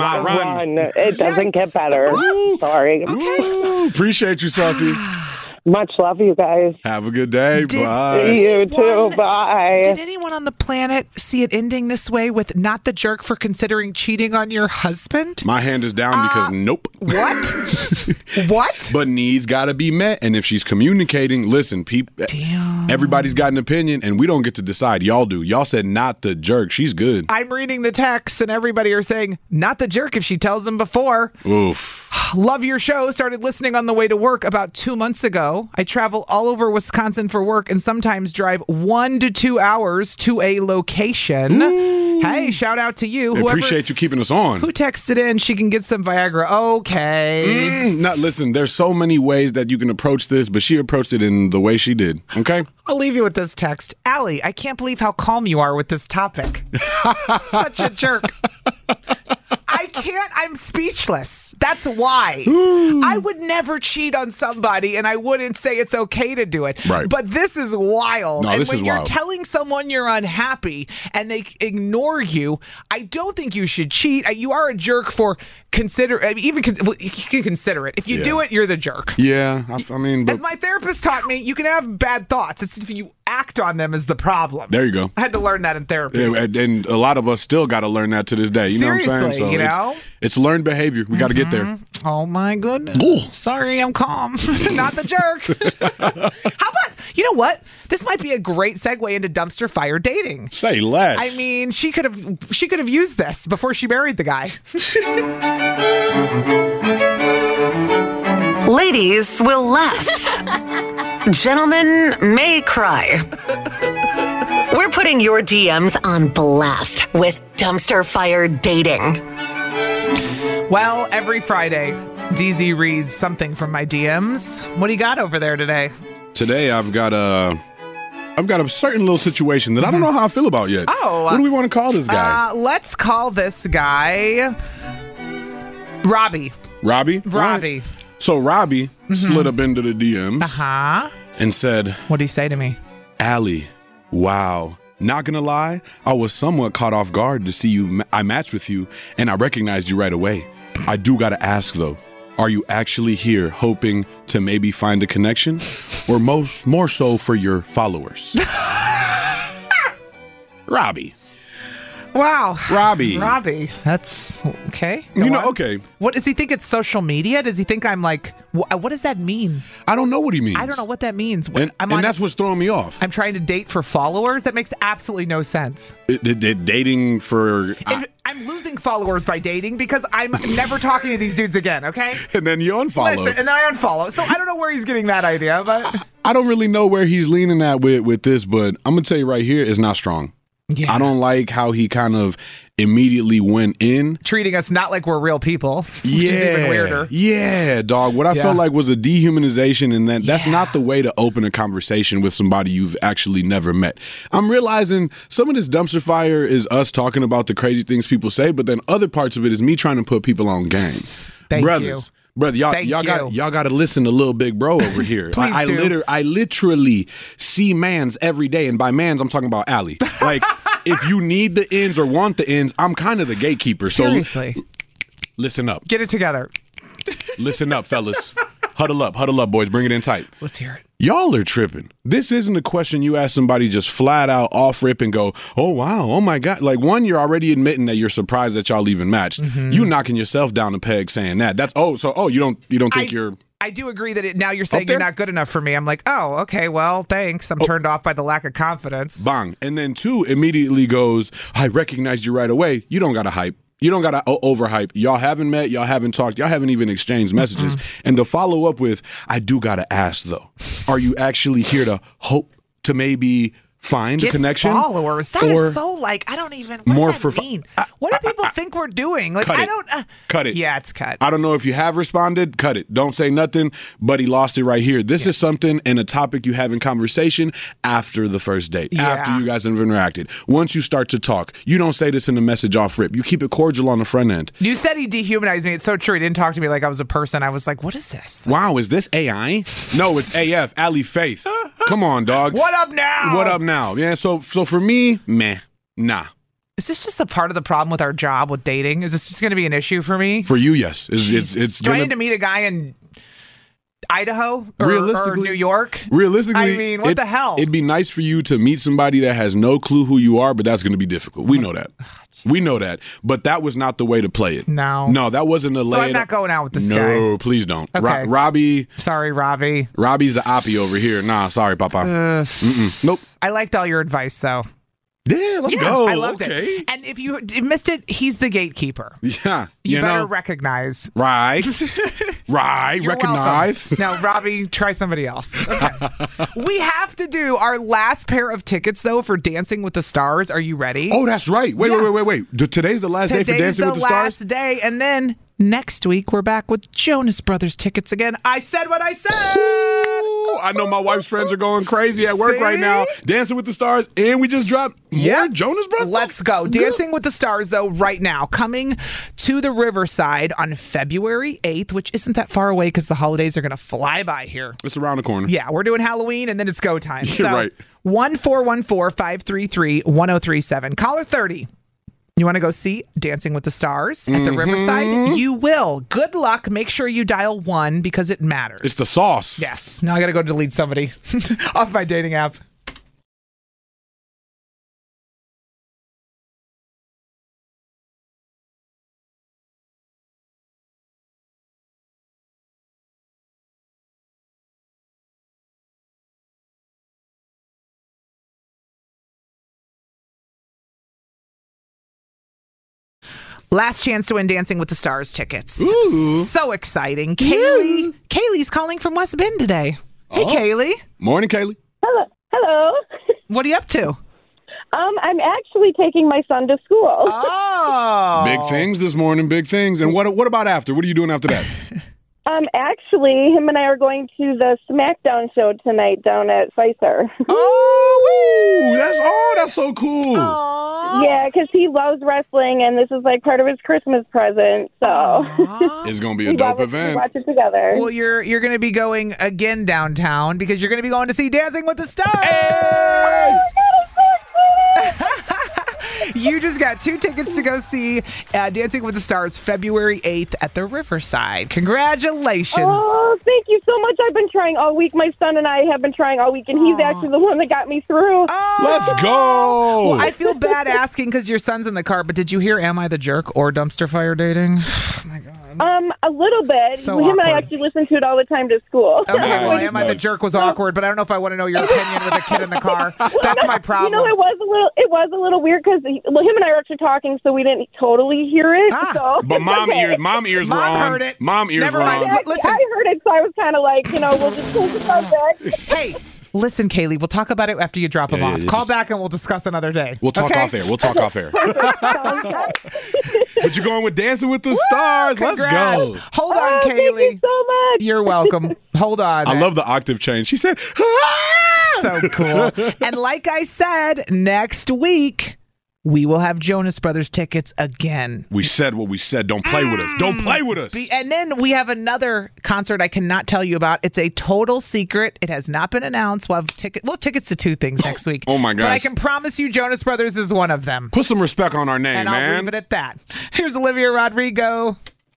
It doesn't get better. Sorry. Okay. Appreciate you, Saucy. Much love, you guys. Have a good day. Bye. You too. Bye. Did anyone on the planet see it ending this way with not the jerk for considering cheating on your husband? My hand is down because nope. What? What? But needs got to be met. And if she's communicating, listen, everybody's got an opinion, and we don't get to decide. Y'all do. Y'all said not the jerk. She's good. I'm reading the text, and everybody are saying, not the jerk if she tells him before. Oof. Love your show. Started listening on the way to work about 2 months ago. I travel all over Wisconsin for work and sometimes drive 1 to 2 hours to a location. Ooh. Hey, shout out to you. Appreciate you keeping us on. Who texted in? She can get some Viagra. Okay. Listen, there's so many ways that you can approach this, but she approached it in the way she did. Okay? I'll leave you with this text. Allie, I can't believe how calm you are with this topic. Such a jerk. I can't. I'm speechless. That's why. I would never cheat on somebody, and I wouldn't say it's okay to do it. Right. But this is wild. No, and this when is you're wild. telling someone you're unhappy and they ignore you, I don't think you should cheat. You are a jerk for you can consider it. If you do it, you're the jerk. Yeah, I mean, as my therapist taught me, you can have bad thoughts. It's if you act on them is the problem. There you go. I had to learn that in therapy. Yeah, and a lot of us still got to learn that to this day. You know what I'm saying? So you know? It's learned behavior. We got to get there. Oh, my goodness. Ooh. Sorry, I'm calm. Not the jerk. How about, you know what? This might be a great segue into dumpster fire dating. Say less. I mean, she could have used this before she married the guy. Ladies will laugh. Gentlemen may cry. We're putting your DMs on blast with Dumpster Fire Dating. Well, every Friday, DZ reads something from my DMs. What do you got over there today? Today, I've got a certain little situation that I don't know how I feel about yet. Oh. What do we want to call this guy? Let's call this guy Robbie. Robbie? Robbie. Right. So Robbie slid up into the DMs and said, What did he say to me? Allie, wow, Not gonna lie, I was somewhat caught off guard to see you. I matched with you, and I recognized you right away. I do gotta ask though, are you actually here hoping to maybe find a connection, or more so for your followers? Robbie. Wow. Robbie. That's okay. Okay. What does he think it's social media? Does he think I'm like, what does that mean? I don't know what he means. I don't know what that means. And that's what's throwing me off. I'm trying to date for followers? That makes absolutely no sense. Dating for... I'm losing followers by dating because I'm never talking to these dudes again, okay? And then you unfollow. Listen, and then I unfollow. So I don't know where he's getting that idea, but... I don't really know where he's leaning at with this, but I'm going to tell you right here, it's not strong. Yeah. I don't like how he kind of immediately went in. Treating us not like we're real people, which is even weirder. Yeah, dog. What I felt like was a dehumanization, and that's not the way to open a conversation with somebody you've actually never met. I'm realizing some of this dumpster fire is us talking about the crazy things people say, but then other parts of it is me trying to put people on game. Brothers. Brother, y'all got to listen to Lil Big Bro over here. Please do. I literally see mans every day, and by mans I'm talking about Allie. Like, if you need the ends or want the ends, I'm kind of the gatekeeper. Seriously. So listen up. Get it together. Listen up, fellas. Huddle up, boys. Bring it in tight. Let's hear it. Y'all are tripping. This isn't a question you ask somebody just flat out off rip and go, oh, wow, oh, my God. Like, one, you're already admitting that you're surprised that y'all even matched. Mm-hmm. You knocking yourself down a peg saying that. That's, you don't think you're... I do agree that now you're saying you're not good enough for me. I'm like, oh, okay, well, thanks. I'm turned off by the lack of confidence. Bang. And then 2 immediately goes, I recognized you right away. You don't got to hype. You don't got to overhype. Y'all haven't met. Y'all haven't talked. Y'all haven't even exchanged messages. Mm-hmm. And to follow up with, I do got to ask, though, are you actually here to hope to maybe find a connection? Followers. That is so like, I don't even, what does that mean? What do people think we're doing? Like, cut it. Yeah, it's cut. I don't know if you have responded. Cut it. Don't say nothing, but he lost it right here. This is something and a topic you have in conversation after the first date, after you guys have interacted. Once you start to talk, you don't say this in the message off rip. You keep it cordial on the front end. You said he dehumanized me. It's so true. He didn't talk to me like I was a person. I was like, what is this? Wow, is this AI? No, it's AF, Allie Faith. Come on, dog. What up now? Yeah, so for me, meh, nah. Is this just a part of the problem with our job with dating? Is this just going to be an issue for me? For you, yes. It's do I need to meet a guy in Idaho or New York? Realistically, I mean, what the hell? It'd be nice for you to meet somebody that has no clue who you are, but that's going to be difficult. We know that. We know that. But that was not the way to play it. No, that wasn't a lay. So I'm not going out with this guy. No, please don't. Okay. Robbie. Sorry, Robbie. Robbie's the oppie over here. Nah, sorry, Papa. Nope. I liked all your advice, though. Yeah, let's go. I loved it. And if you missed it, he's the gatekeeper. Yeah. You better recognize. Right. Recognize. Welcome. Now, Robbie, try somebody else. Okay. We have to do our last pair of tickets, though, for Dancing with the Stars. Are you ready? Oh, that's right. Wait. Today's the last day for Dancing with the Stars? Today's the last day. And then next week, we're back with Jonas Brothers tickets again. I said what I said. Ooh, I know my wife's friends are going crazy at work right now. Dancing with the Stars. And we just dropped more Jonas Brothers. Let's go. Dancing with the Stars, though, right now. Coming to the Riverside on February 8th, which isn't that far away because the holidays are going to fly by here. It's around the corner. Yeah, we're doing Halloween, and then it's go time. You're right. 1-414-533-1037. Caller 30. You want to go see Dancing with the Stars at the Riverside? You will. Good luck. Make sure you dial 1 because it matters. It's the sauce. Yes. Now I got to go delete somebody off my dating app. Last chance to win Dancing with the Stars tickets. Ooh. So exciting. Kaylee's calling from West Bend today. Hey, Kaylee. Morning, Kaylee. Hello. What are you up to? I'm actually taking my son to school. Oh. Big things this morning, big things. And what about after? What are you doing after that? Actually, him and I are going to the SmackDown show tonight down at Pfizer. That's so cool. Aww. Yeah, because he loves wrestling, and this is like part of his Christmas present. So it's going to be a dope event. Watch it together. Well, you're going to be going again downtown because you're going to be going to see Dancing with the Stars. Oh, You just got 2 tickets to go see Dancing with the Stars February 8th at the Riverside. Congratulations. Oh, thank you so much. I've been trying all week. My son and I have been trying all week, and he's actually the one that got me through. Let's go. Well, I feel bad asking because your son's in the car, but did you hear Am I the Jerk or Dumpster Fire Dating? Oh, my God. A little bit. So Him and I awkward. actually listen to it all the time to school. Okay, well, Am I the Jerk was awkward, but I don't know if I want to know your opinion with a kid in the car. That's my problem. You know, it was a little weird because him and I were actually talking, so we didn't totally hear it. So. But mom ears were on. heard it. Mom ears Never were mind. on. Listen. I heard it, so I was kind of like, we'll just pull this out back. Hey, listen, Kaylee, we'll talk about it after you drop him off. Call back and we'll discuss another day. We'll talk off air. But you're going with Dancing with the Stars. Let's Congrats. go. Hold on, Kaylee. Thank you so much. You're welcome. Hold on. I love the octave change. She said, so cool. And like I said, next week, we will have Jonas Brothers tickets again. We said what we said. Don't play with us. Don't play with us. And then we have another concert I cannot tell you about. It's a total secret. It has not been announced. We'll have tickets to 2 things next week. Oh, my gosh. But I can promise you Jonas Brothers is one of them. Put some respect on our name, and man. I'll leave it at that. Here's Olivia Rodrigo.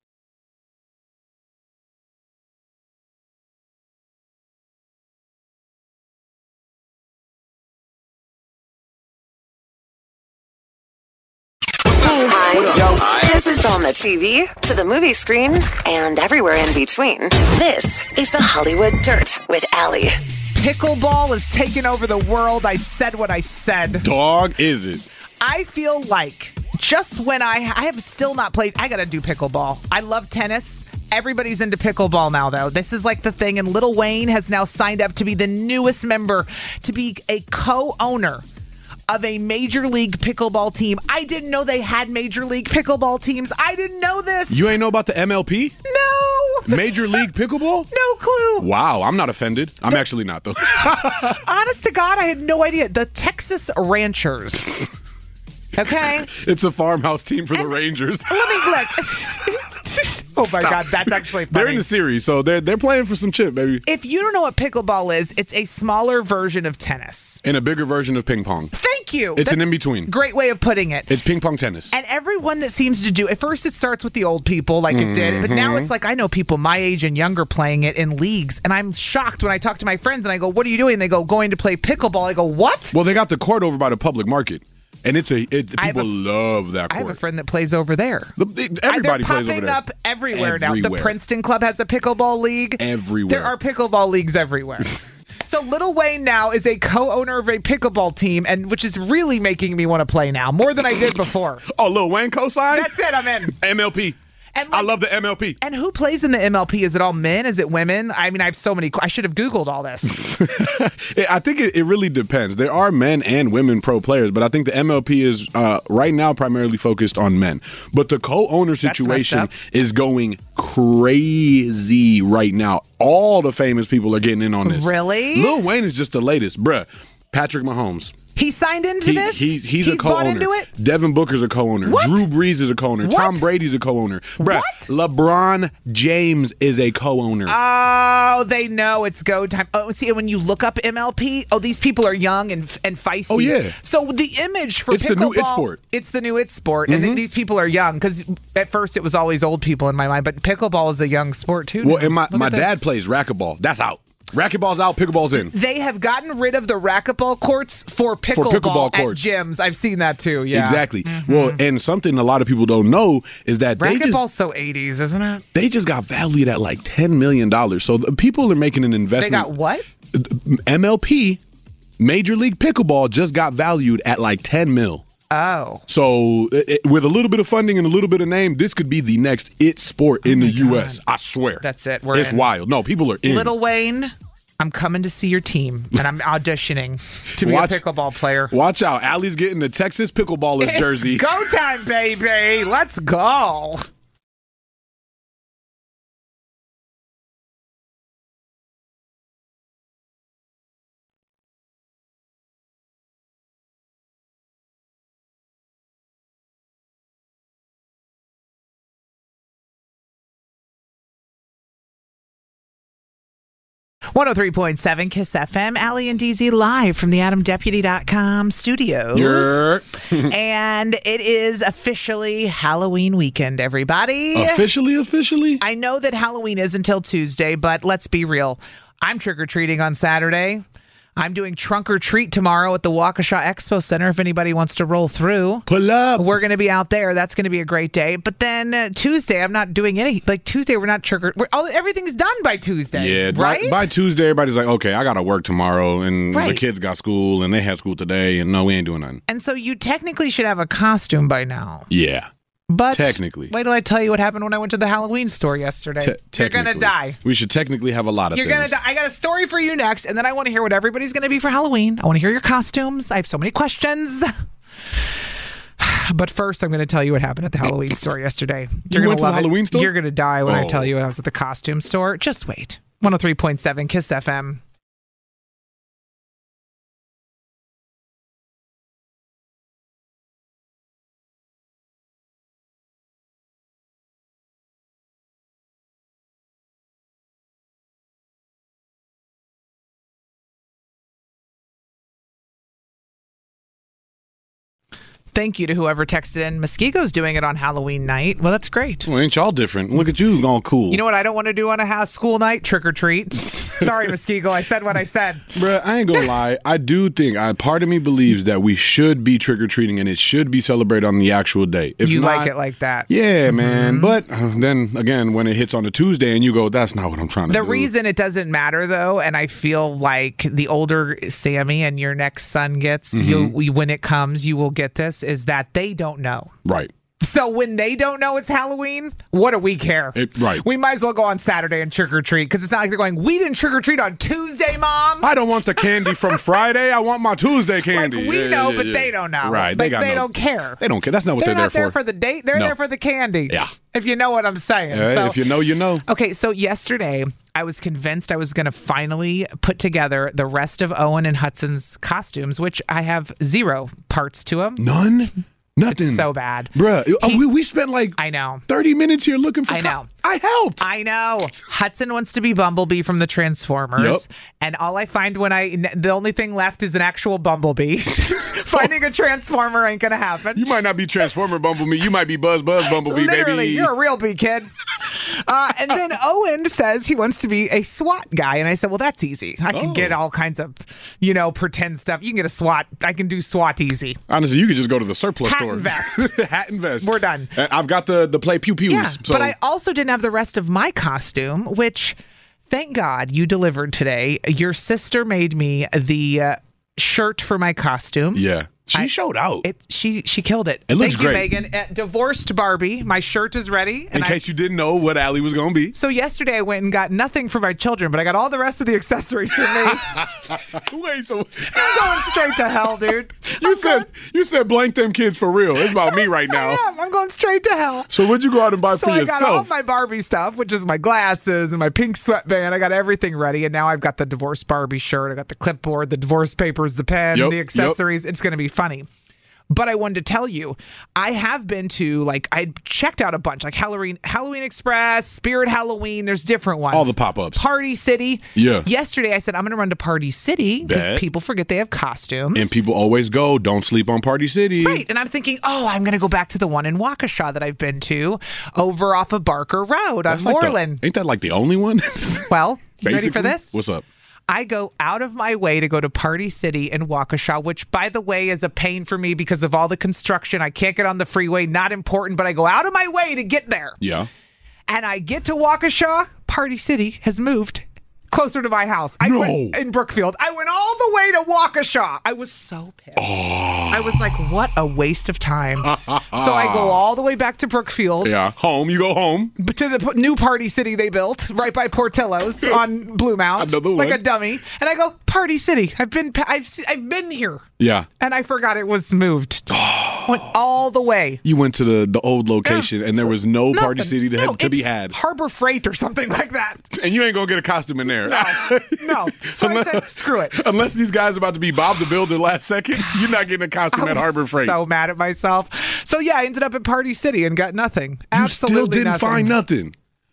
Hi. This is on the TV, to the movie screen, and everywhere in between. This is the Hollywood Dirt with Allie. Pickleball is taking over the world. I said what I said. Dog, is it? I feel like just when I have still not played, I got to do pickleball. I love tennis. Everybody's into pickleball now, though. This is like the thing. And Lil Wayne has now signed up to be the newest member, to be a co-owner of a Major League Pickleball team. I didn't know they had Major League Pickleball teams. I didn't know this. You ain't know about the MLP? No. Major League Pickleball? No clue. Wow, I'm not offended. I'm actually not, though. Honest to God, I had no idea. The Texas Ranchers. Okay? It's a farmhouse team for the Rangers. Let me look. Oh my God, that's actually funny. They're in the series, so they're playing for some chip, baby. If you don't know what pickleball is, it's a smaller version of tennis. And a bigger version of ping pong. Thank you. It's an in-between. Great way of putting it. It's ping pong tennis. And everyone that seems to do, at first it starts with the old people like it did, but now it's like I know people my age and younger playing it in leagues, and I'm shocked when I talk to my friends and I go, what are you doing? They go, going to play pickleball. I go, what? Well, they got the court over by the public market. And people love that court. I have a friend that plays over there. Everybody plays over there. They're popping up everywhere now. The Princeton Club has a pickleball league. Everywhere. There are pickleball leagues everywhere. So Lil Wayne now is a co-owner of a pickleball team, and which is really making me want to play now more than I did before. Oh, Lil Wayne co-sign? That's it. I'm in. MLP. And I love the MLP. And who plays in the MLP? Is it all men? Is it women? I mean, I have so many. I should have Googled all this. I think it really depends. There are men and women pro players, but I think the MLP is right now primarily focused on men. But the co-owner situation is going crazy right now. All the famous people are getting in on this. Really? Lil Wayne is just the latest. Bruh, Patrick Mahomes. He signed into this? He's a co-owner. Bought into it? Devin Booker's a co-owner. What? Drew Brees is a co-owner. What? Tom Brady's a co-owner. Bruh, LeBron James is a co-owner. Oh, they know it's go time. Oh, see, when you look up MLP, these people are young and feisty. Oh, yeah. So the image for it's pickleball, the new it sport. It's the new it sport. And these people are young because at first it was always old people in my mind, but pickleball is a young sport too. Well, and my dad plays racquetball. That's out. Racquetball's out, pickleball's in. They have gotten rid of the racquetball courts for pickleball courts. At gyms. I've seen that too. Yeah, exactly. Well, and something a lot of people don't know is that racquetball's so 80s, isn't it? They just got valued at like $10 million. So people are making an investment. They got what? MLP, Major League Pickleball, just got valued at like 10 mil. Oh. So with a little bit of funding and a little bit of name, this could be the next it sport in the U.S. I swear. That's it. It's wild. No, people are in. Lil Wayne, I'm coming to see your team, and I'm auditioning to be a pickleball player. Watch out. Allie's getting the Texas Pickleballers jersey. Go time, baby. Let's go. 103.7 KISS FM, Allie and DZ live from the AdamDeputy.com studios. And it is officially Halloween weekend, everybody. Officially? I know that Halloween is until Tuesday, but let's be real. I'm trick-or-treating on Saturday. I'm doing trunk or treat tomorrow at the Waukesha Expo Center if anybody wants to roll through. Pull up. We're going to be out there. That's going to be a great day. But then Tuesday, I'm not doing any. Like Tuesday, we're not everything's done by Tuesday. Yeah, right? By Tuesday, everybody's like, okay, I got to work tomorrow. And the kids got school and they had school today. And no, we ain't doing nothing. And so you technically should have a costume by now. Yeah. But technically, wait till I tell you what happened when I went to the Halloween store yesterday. You're gonna die. We should technically have a lot of things. You're gonna die. I got a story for you next, and then I want to hear what everybody's gonna be for Halloween. I want to hear your costumes. I have so many questions. But first, I'm going to tell you what happened at the Halloween store yesterday. You went to the Halloween store? You're going to die when I tell you I was at the costume store. Just wait. 103.7 KISS FM. Thank you to whoever texted in. Muskoge's doing it on Halloween night. Well, that's great. Well, ain't y'all different? Look at you, all cool. You know what I don't want to do on a school night? Trick or treat. Sorry, Muskego. I said what I said. Bruh, I ain't gonna lie. I do think, part of me believes that we should be trick or treating and it should be celebrated on the actual day. If you not, like it like that? Yeah, man. But then again, when it hits on a Tuesday and you go, that's not what I'm trying to do. The reason it doesn't matter, though, and I feel like the older Sammy and your next son gets, when it comes, you will get this, is that they don't know. Right. So when they don't know it's Halloween, what do we care? Right. We might as well go on Saturday and trick or treat because it's not like they're going, we didn't trick or treat on Tuesday, Mom. I don't want the candy from Friday. I want my Tuesday candy. Like we know, but they don't know. Right. Like, they don't care. They don't care. That's not what they're there for. They're not there for the date. They're there for the candy. Yeah. If you know what I'm saying. So, if you know, you know. Okay, so yesterday I was convinced I was going to finally put together the rest of Owen and Hudson's costumes, which I have 0 parts to them. None? Nothing. It's so bad. Bruh, we spent like 30 minutes here looking for I helped. I know. Hudson wants to be Bumblebee from the Transformers. Yep. And all I find the only thing left is an actual Bumblebee. Finding a Transformer ain't going to happen. You might not be Transformer Bumblebee. You might be Buzz Bumblebee, Literally, baby. you're a real bee kid. And then Owen says he wants to be a SWAT guy. And I said, well, that's easy. I can get all kinds of, pretend stuff. You can get a SWAT. I can do SWAT easy. Honestly, you could just go to the surplus store. Hat and vest. We're done. And I've got the play pew-pews. Yeah, so. but I also didn't have the rest of my costume, which, thank God, you delivered today. Your sister made me the shirt for my costume. Yeah. She showed out. She killed it. It looks great. great. Thank you, Megan. Divorced Barbie. My shirt is ready. In case you didn't know what Allie was going to be. So yesterday I went and got nothing for my children, but I got all the rest of the accessories for me. Wait, so I'm going straight to hell, dude. You said blank them kids for real. It's about me right now. I'm going straight to hell. So what'd you go out and buy for yourself? So I got all my Barbie stuff, which is my glasses and my pink sweatband. I got everything ready, and now I've got the divorced Barbie shirt. I got the clipboard, the divorce papers, the pen, the accessories. It's going to be funny. But I wanted to tell you, I have been to, I checked out a bunch, like Halloween Express, Spirit Halloween. There's different ones. All the pop-ups. Party City. Yeah. Yesterday, I said, I'm going to run to Party City because people forget they have costumes. And people always go, don't sleep on Party City. Right. And I'm thinking, I'm going to go back to the one in Waukesha that I've been to over off of Barker Road on Moreland. Ain't that like the only one? Well, you ready for this? What's up? I go out of my way to go to Party City in Waukesha, which, by the way, is a pain for me because of all the construction. I can't get on the freeway. Not important, but I go out of my way to get there. Yeah. And I get to Waukesha. Party City has moved closer to my house. I went in Brookfield. I went all the way to Waukesha. I was so pissed. I was like, what a waste of time. So I go all the way back to Brookfield. Yeah, home. You go home. To the new Party City they built right by Portillo's on Bluemount. Another one. Like a dummy. And I go, Party City. I've been here. Yeah. And I forgot it was moved. Went all the way. You went to the old location and there was no Party City to be had. Harbor Freight or something like that. And you ain't going to get a costume in there. No. So I said, screw it. Unless these guys are about to be Bob the Builder last second, you're not getting a costume at Harbor Freight. So mad at myself. So yeah, I ended up at Party City and got nothing. Absolutely nothing. You still didn't find nothing.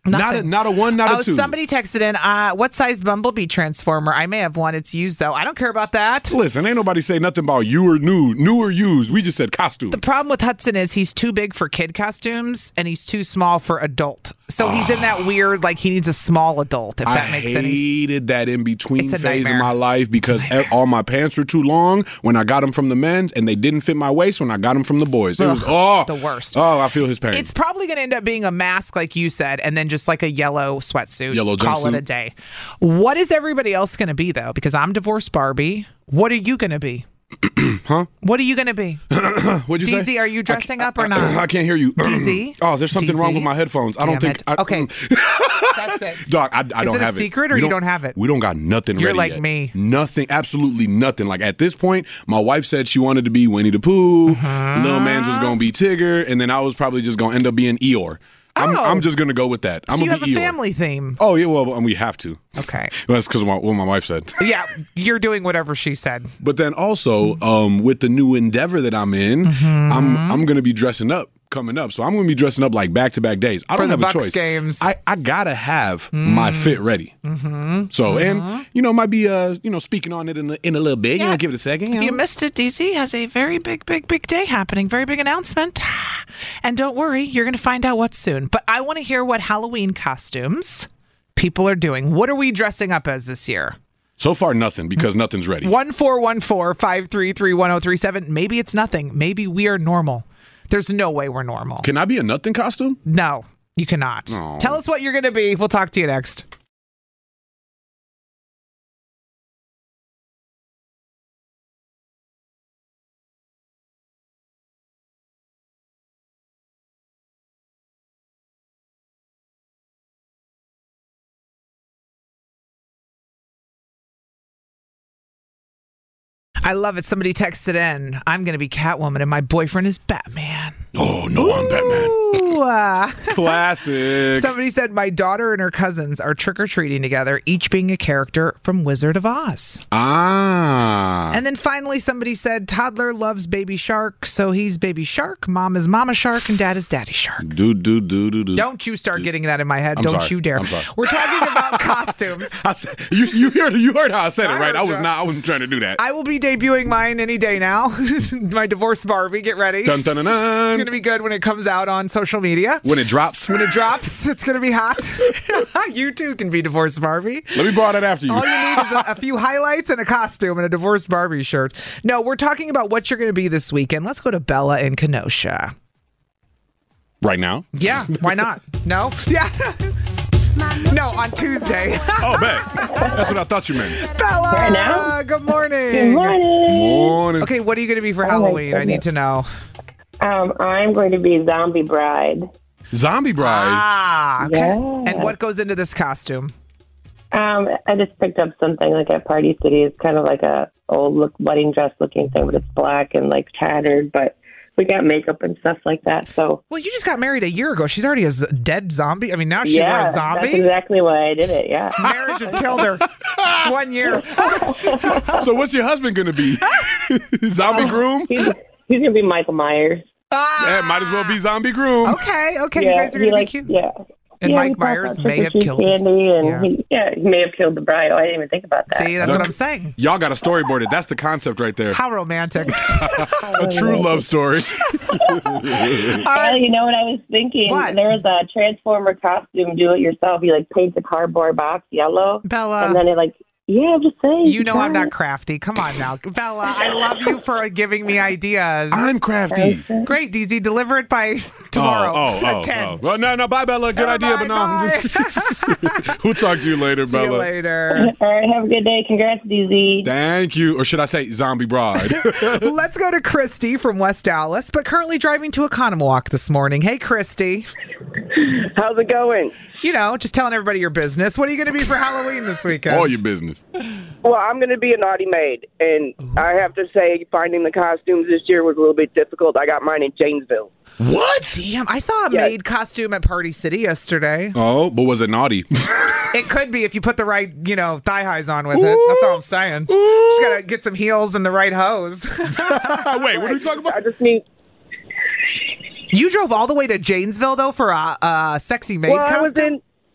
Nothing. Not a one, not a two. Somebody texted in, what size Bumblebee transformer? I may have one. It's used, though. I don't care about that. Listen, ain't nobody say nothing about you or new or used. We just said costume. The problem with Hudson is he's too big for kid costumes, and he's too small for adult. So he's in that weird, like, he needs a small adult, if that makes sense. I hated that in-between phase nightmare. of my life because all my pants were too long when I got them from the men's, and they didn't fit my waist when I got them from the boys. It was the worst. Oh, I feel his pain. It's probably going to end up being a mask, like you said, and then just like a yellow sweatsuit. Yellow Call jumpsuit. it a day. What is everybody else going to be, though? Because I'm divorced Barbie. What are you going to be? Huh? What are you going to be? What'd you say? DZ, are you dressing up or not? I can't hear you. DZ? Oh, there's something DZ? wrong with my headphones. I don't think. Okay. That's it. Doc, I don't have it. Is it a secret or you don't have it? We don't got nothing You're ready like yet. me. Nothing, absolutely nothing. Like at this point, my wife said she wanted to be Winnie the Pooh. Lil Mans was going to be Tigger. And then I was probably just going to end up being Eeyore. I'm just going to go with that. I'm So you gonna have be a Eeyore. family theme. Oh, yeah, well, we have to. Okay. Well, that's because of what my wife said. Yeah, you're doing whatever she said. But then also, with the new endeavor that I'm in, I'm going to be dressing up coming up. So I'm going to be dressing up like back-to-back days. I don't have a choice. Games. I got to have my fit ready. So, and, might be, speaking on it in a little bit. Yeah. Give it a second. If you missed it, DC has a very big day happening. Very big announcement. And don't worry, you're going to find out what soon. But I want to hear what Halloween costumes people are doing. What are we dressing up as this year? So far, nothing, because nothing's ready. 1414-533-1037. Maybe it's nothing. Maybe we are normal. There's no way we're normal. Can I be a nothing costume? No, you cannot. Aw. Tell us what you're going to be. We'll talk to you next. I love it. Somebody texted in, I'm going to be Catwoman and my boyfriend is Batman. Oh, no, I'm Batman. Classic. Somebody said, my daughter and her cousins are trick-or-treating together, each being a character from Wizard of Oz. Ah. And then finally somebody said, toddler loves Baby Shark, so he's Baby Shark, mom is Mama Shark, and dad is Daddy Shark. Do. Don't you start getting that in my head. I'm Don't sorry. you dare. I'm sorry. We're talking about costumes. You heard how I said it, right? I wasn't trying to do that. I will be debuting mine any day now. My divorce Barbie. Get ready. Dun, dun, dun, dun. It's going to be good when it comes out on social media. When it drops. It's going to be hot. You too can be divorced Barbie. Let me borrow that after you. All you need is a few highlights and a costume and a divorced Barbie shirt. No, we're talking about what you're going to be this weekend. Let's go to Bella in Kenosha. Right now? Yeah, why not? No? Yeah. No, on Tuesday. Oh, bet. That's what I thought you meant. Bella, Right now? good morning. Good morning. Morning. Okay, what are you going to be for Halloween? I need to know. I'm going to be Zombie Bride. Zombie Bride. Ah, okay. Yeah. And what goes into this costume? I just picked up something like at Party City. It's kind of like a old wedding dress looking thing, but it's black and like tattered. But we got makeup and stuff like that. So Well, you just got married a year ago. She's already a dead zombie. I mean, now she's a zombie. That's exactly why I did it. Yeah, Marriage has killed her. 1 year. So what's your husband going to be? Zombie groom? He's gonna be Michael Myers. Yeah, might as well be zombie groom. Okay, you guys are he going to be cute. Yeah. And Yeah, Mike we passed Myers out may have trick-or-treat killed his... candy, and Yeah. he may have killed the bride. Oh, I didn't even think about that. See, that's what I'm saying. Y'all got to storyboard it. That's the concept right there. How romantic. A true love story. You know what I was thinking? What? There was a Transformer costume, do it yourself. You paint the cardboard box yellow. Bella. And then I'm just saying. You know I'm not crafty. Come on now. Bella, I love you for giving me ideas. I'm crafty. Great, DZ. Deliver it by tomorrow at 10. Oh. Well, no, bye, Bella. Good idea, but no. We'll talk to you later, See Bella. you later. All right, have a good day. Congrats, DZ. Thank you. Or should I say Zombie Bride? Let's go to Christy from West Dallas, but currently driving to Economwalk this morning. Hey, Christy. How's it going? Just telling everybody your business. What are you going to be for Halloween this weekend? All your business. Well, I'm going to be a naughty maid, and I have to say finding the costumes this year was a little bit difficult. I got mine in Janesville. What? Damn, I saw a maid costume at Party City yesterday. Oh, but was it naughty? It could be if you put the right, thigh highs on with it. That's all I'm saying. Just got to get some heels and the right hose. Wait, what are we talking about? I just need... You drove all the way to Janesville, though, for a sexy maid costume?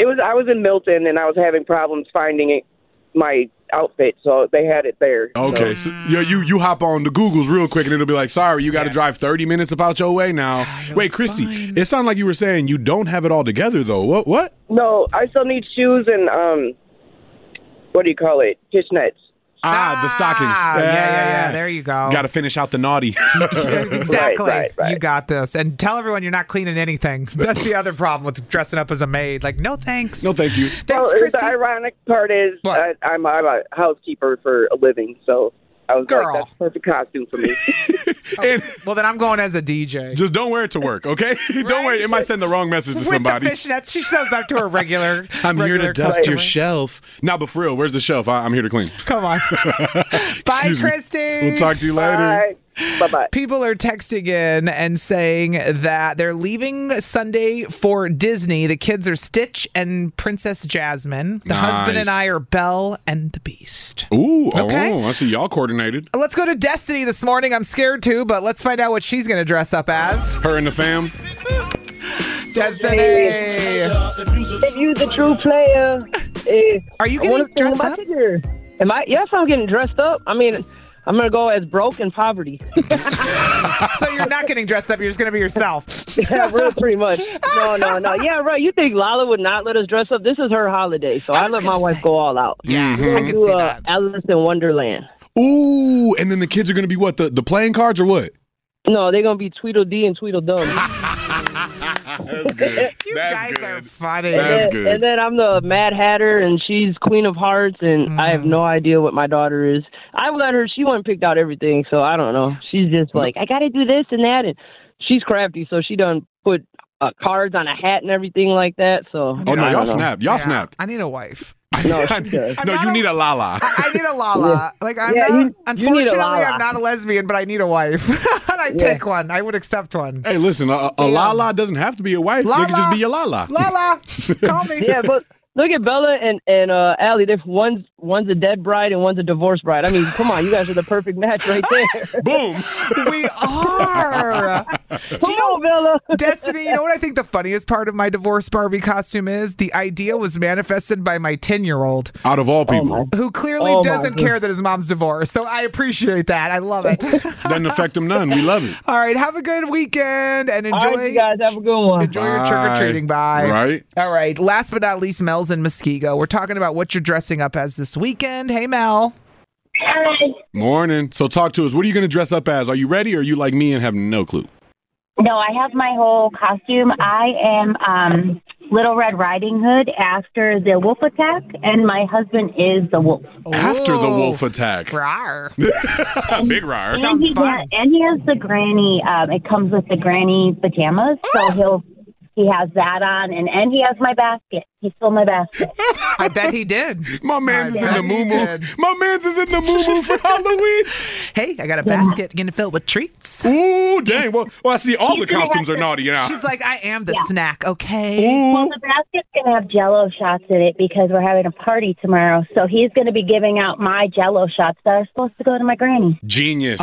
I was in Milton, and I was having problems finding my outfit, so they had it there. Okay, so you hop on the Googles real quick, and it'll be like, sorry, you got to drive 30 minutes about your way now. Wait, Christy, it sounded like you were saying you don't have it all together, though. What? No, I still need shoes and, what do you call it? Fishnets. The stockings. Yeah. There you go. Got to finish out the naughty. Exactly. Right. You got this. And tell everyone you're not cleaning anything. That's the other problem with dressing up as a maid. Like, no thanks. No, thank you. Thanks, Christy. The ironic part is I'm a housekeeper for a living, so I was like, that's a perfect costume for me. Well, then I'm going as a DJ. Just don't wear it to work, okay? Don't wear it. It might send the wrong message to somebody. With the fishnets, she shows up to her regular. I'm here to dust your shelf. Now, but for real, where's the shelf? I'm here to clean. Come on. Bye, Christy. We'll talk to you later. Bye-bye. People are texting in and saying that they're leaving Sunday for Disney. The kids are Stitch and Princess Jasmine. The husband and I are Belle and the Beast. Ooh, okay. I see y'all coordinated. Let's go to Destiny this morning. I'm scared too, but let's find out what she's going to dress up as. Her and the fam. Destiny. If you the true player, are you getting dressed up? Yes, I'm getting dressed up. I mean, I'm going to go as broke and poverty. So you're not getting dressed up. You're just going to be yourself. Yeah, real pretty much. No. Yeah, right. You think Lala would not let us dress up? This is her holiday, so I let my wife go all out. Yeah, I can see that. Alice in Wonderland. Ooh, and then the kids are going to be what? The playing cards or what? No, they're going to be Tweedledee and Tweedledum. That's good. You guys are funny. That's good. And then I'm the Mad Hatter, and she's Queen of Hearts, and I have no idea what my daughter is. I let her, she went and picked out everything, so I don't know. She's just like, I got to do this and that, and she's crafty, so she done put cards on a hat and everything like that. So y'all snapped. Y'all snapped. I need a wife. No, you need a Lala. I need a Lala. Like unfortunately, I'm not a lesbian, but I need a wife. And I take one. I would accept one. Hey, listen, a Lala doesn't have to be a wife. They can just be your Lala. Lala, call me. Yeah, but look at Bella and Allie. One's a dead bride and one's a divorced bride. I mean, come on, you guys are the perfect match right there. Boom. We are. Come on, Bella. Destiny, you know what I think the funniest part of my divorced Barbie costume is? The idea was manifested by my 10-year-old. Out of all people. Who clearly doesn't care that his mom's divorced. So I appreciate that. I love it. Doesn't affect him none. We love it. All right, have a good weekend and enjoy. All right, you guys have a good one. Enjoy your trick-or-treating. Bye. Right. All right, last but not least, Mel's in Muskego. We're talking about what you're dressing up as this weekend. Hey, Mel. Hi. Morning. So talk to us. What are you going to dress up as? Are you ready, or are you like me and have no clue? No, I have my whole costume. I am Little Red Riding Hood after the wolf attack, and my husband is the wolf. After the wolf attack. Rawr. Big rawr. Sounds fun. And he has the granny, it comes with the granny pajamas, so he has that on, and he has my basket. He stole my basket. I bet he did. My man's is in the moo-moo. My man's is in the moo-moo for Halloween. Hey, I got a basket gonna fill with treats. Ooh, dang. Well, I see all the costumes are naughty now. She's like, I am the snack, okay? Ooh. Well, the basket's going to have Jell-O shots in it because we're having a party tomorrow. So he's going to be giving out my Jell-O shots that are supposed to go to my granny. Genius.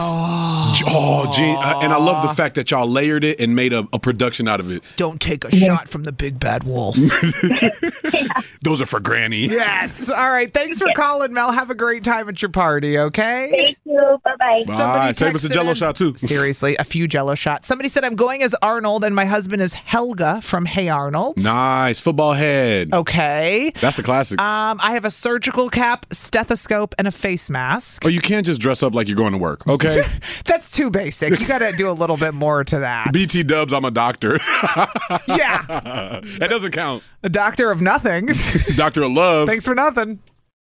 And I love the fact that y'all layered it and made a production out of it. Don't take a shot from the big bad wolf. Those are for Granny. Yes. All right. Thanks for calling, Mel. Have a great time at your party, okay? Thank you. Bye-bye. Bye. Save us a Jell-O shot, too. Seriously, a few Jell-O shots. Somebody said, I'm going as Arnold, and my husband is Helga from Hey Arnold. Nice. Football head. Okay. That's a classic. I have a surgical cap, stethoscope, and a face mask. Oh, you can't just dress up like you're going to work, okay? That's too basic. You got to do a little bit more to that. BT Dubs, I'm a doctor. Yeah. That doesn't count. A doctor of nothing. Doctor of love. Thanks for nothing.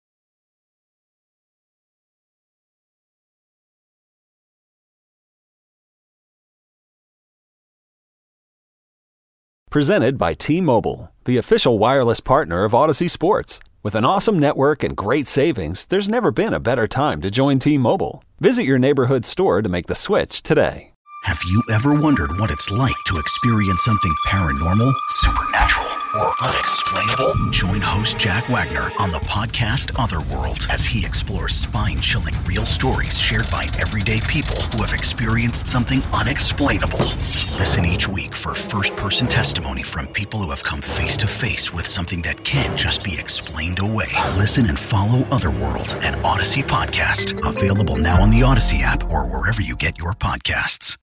Presented by T-Mobile, the official wireless partner of Odyssey Sports. With an awesome network and great savings, there's never been a better time to join T-Mobile. Visit your neighborhood store to make the switch today. Have you ever wondered what it's like to experience something paranormal, supernatural, or unexplainable? Join host Jack Wagner on the podcast Otherworld as he explores spine-chilling real stories shared by everyday people who have experienced something unexplainable. Listen each week for first-person testimony from people who have come face-to-face with something that can't just be explained away. Listen and follow Otherworld, an Odyssey podcast. Available now on the Odyssey app or wherever you get your podcasts.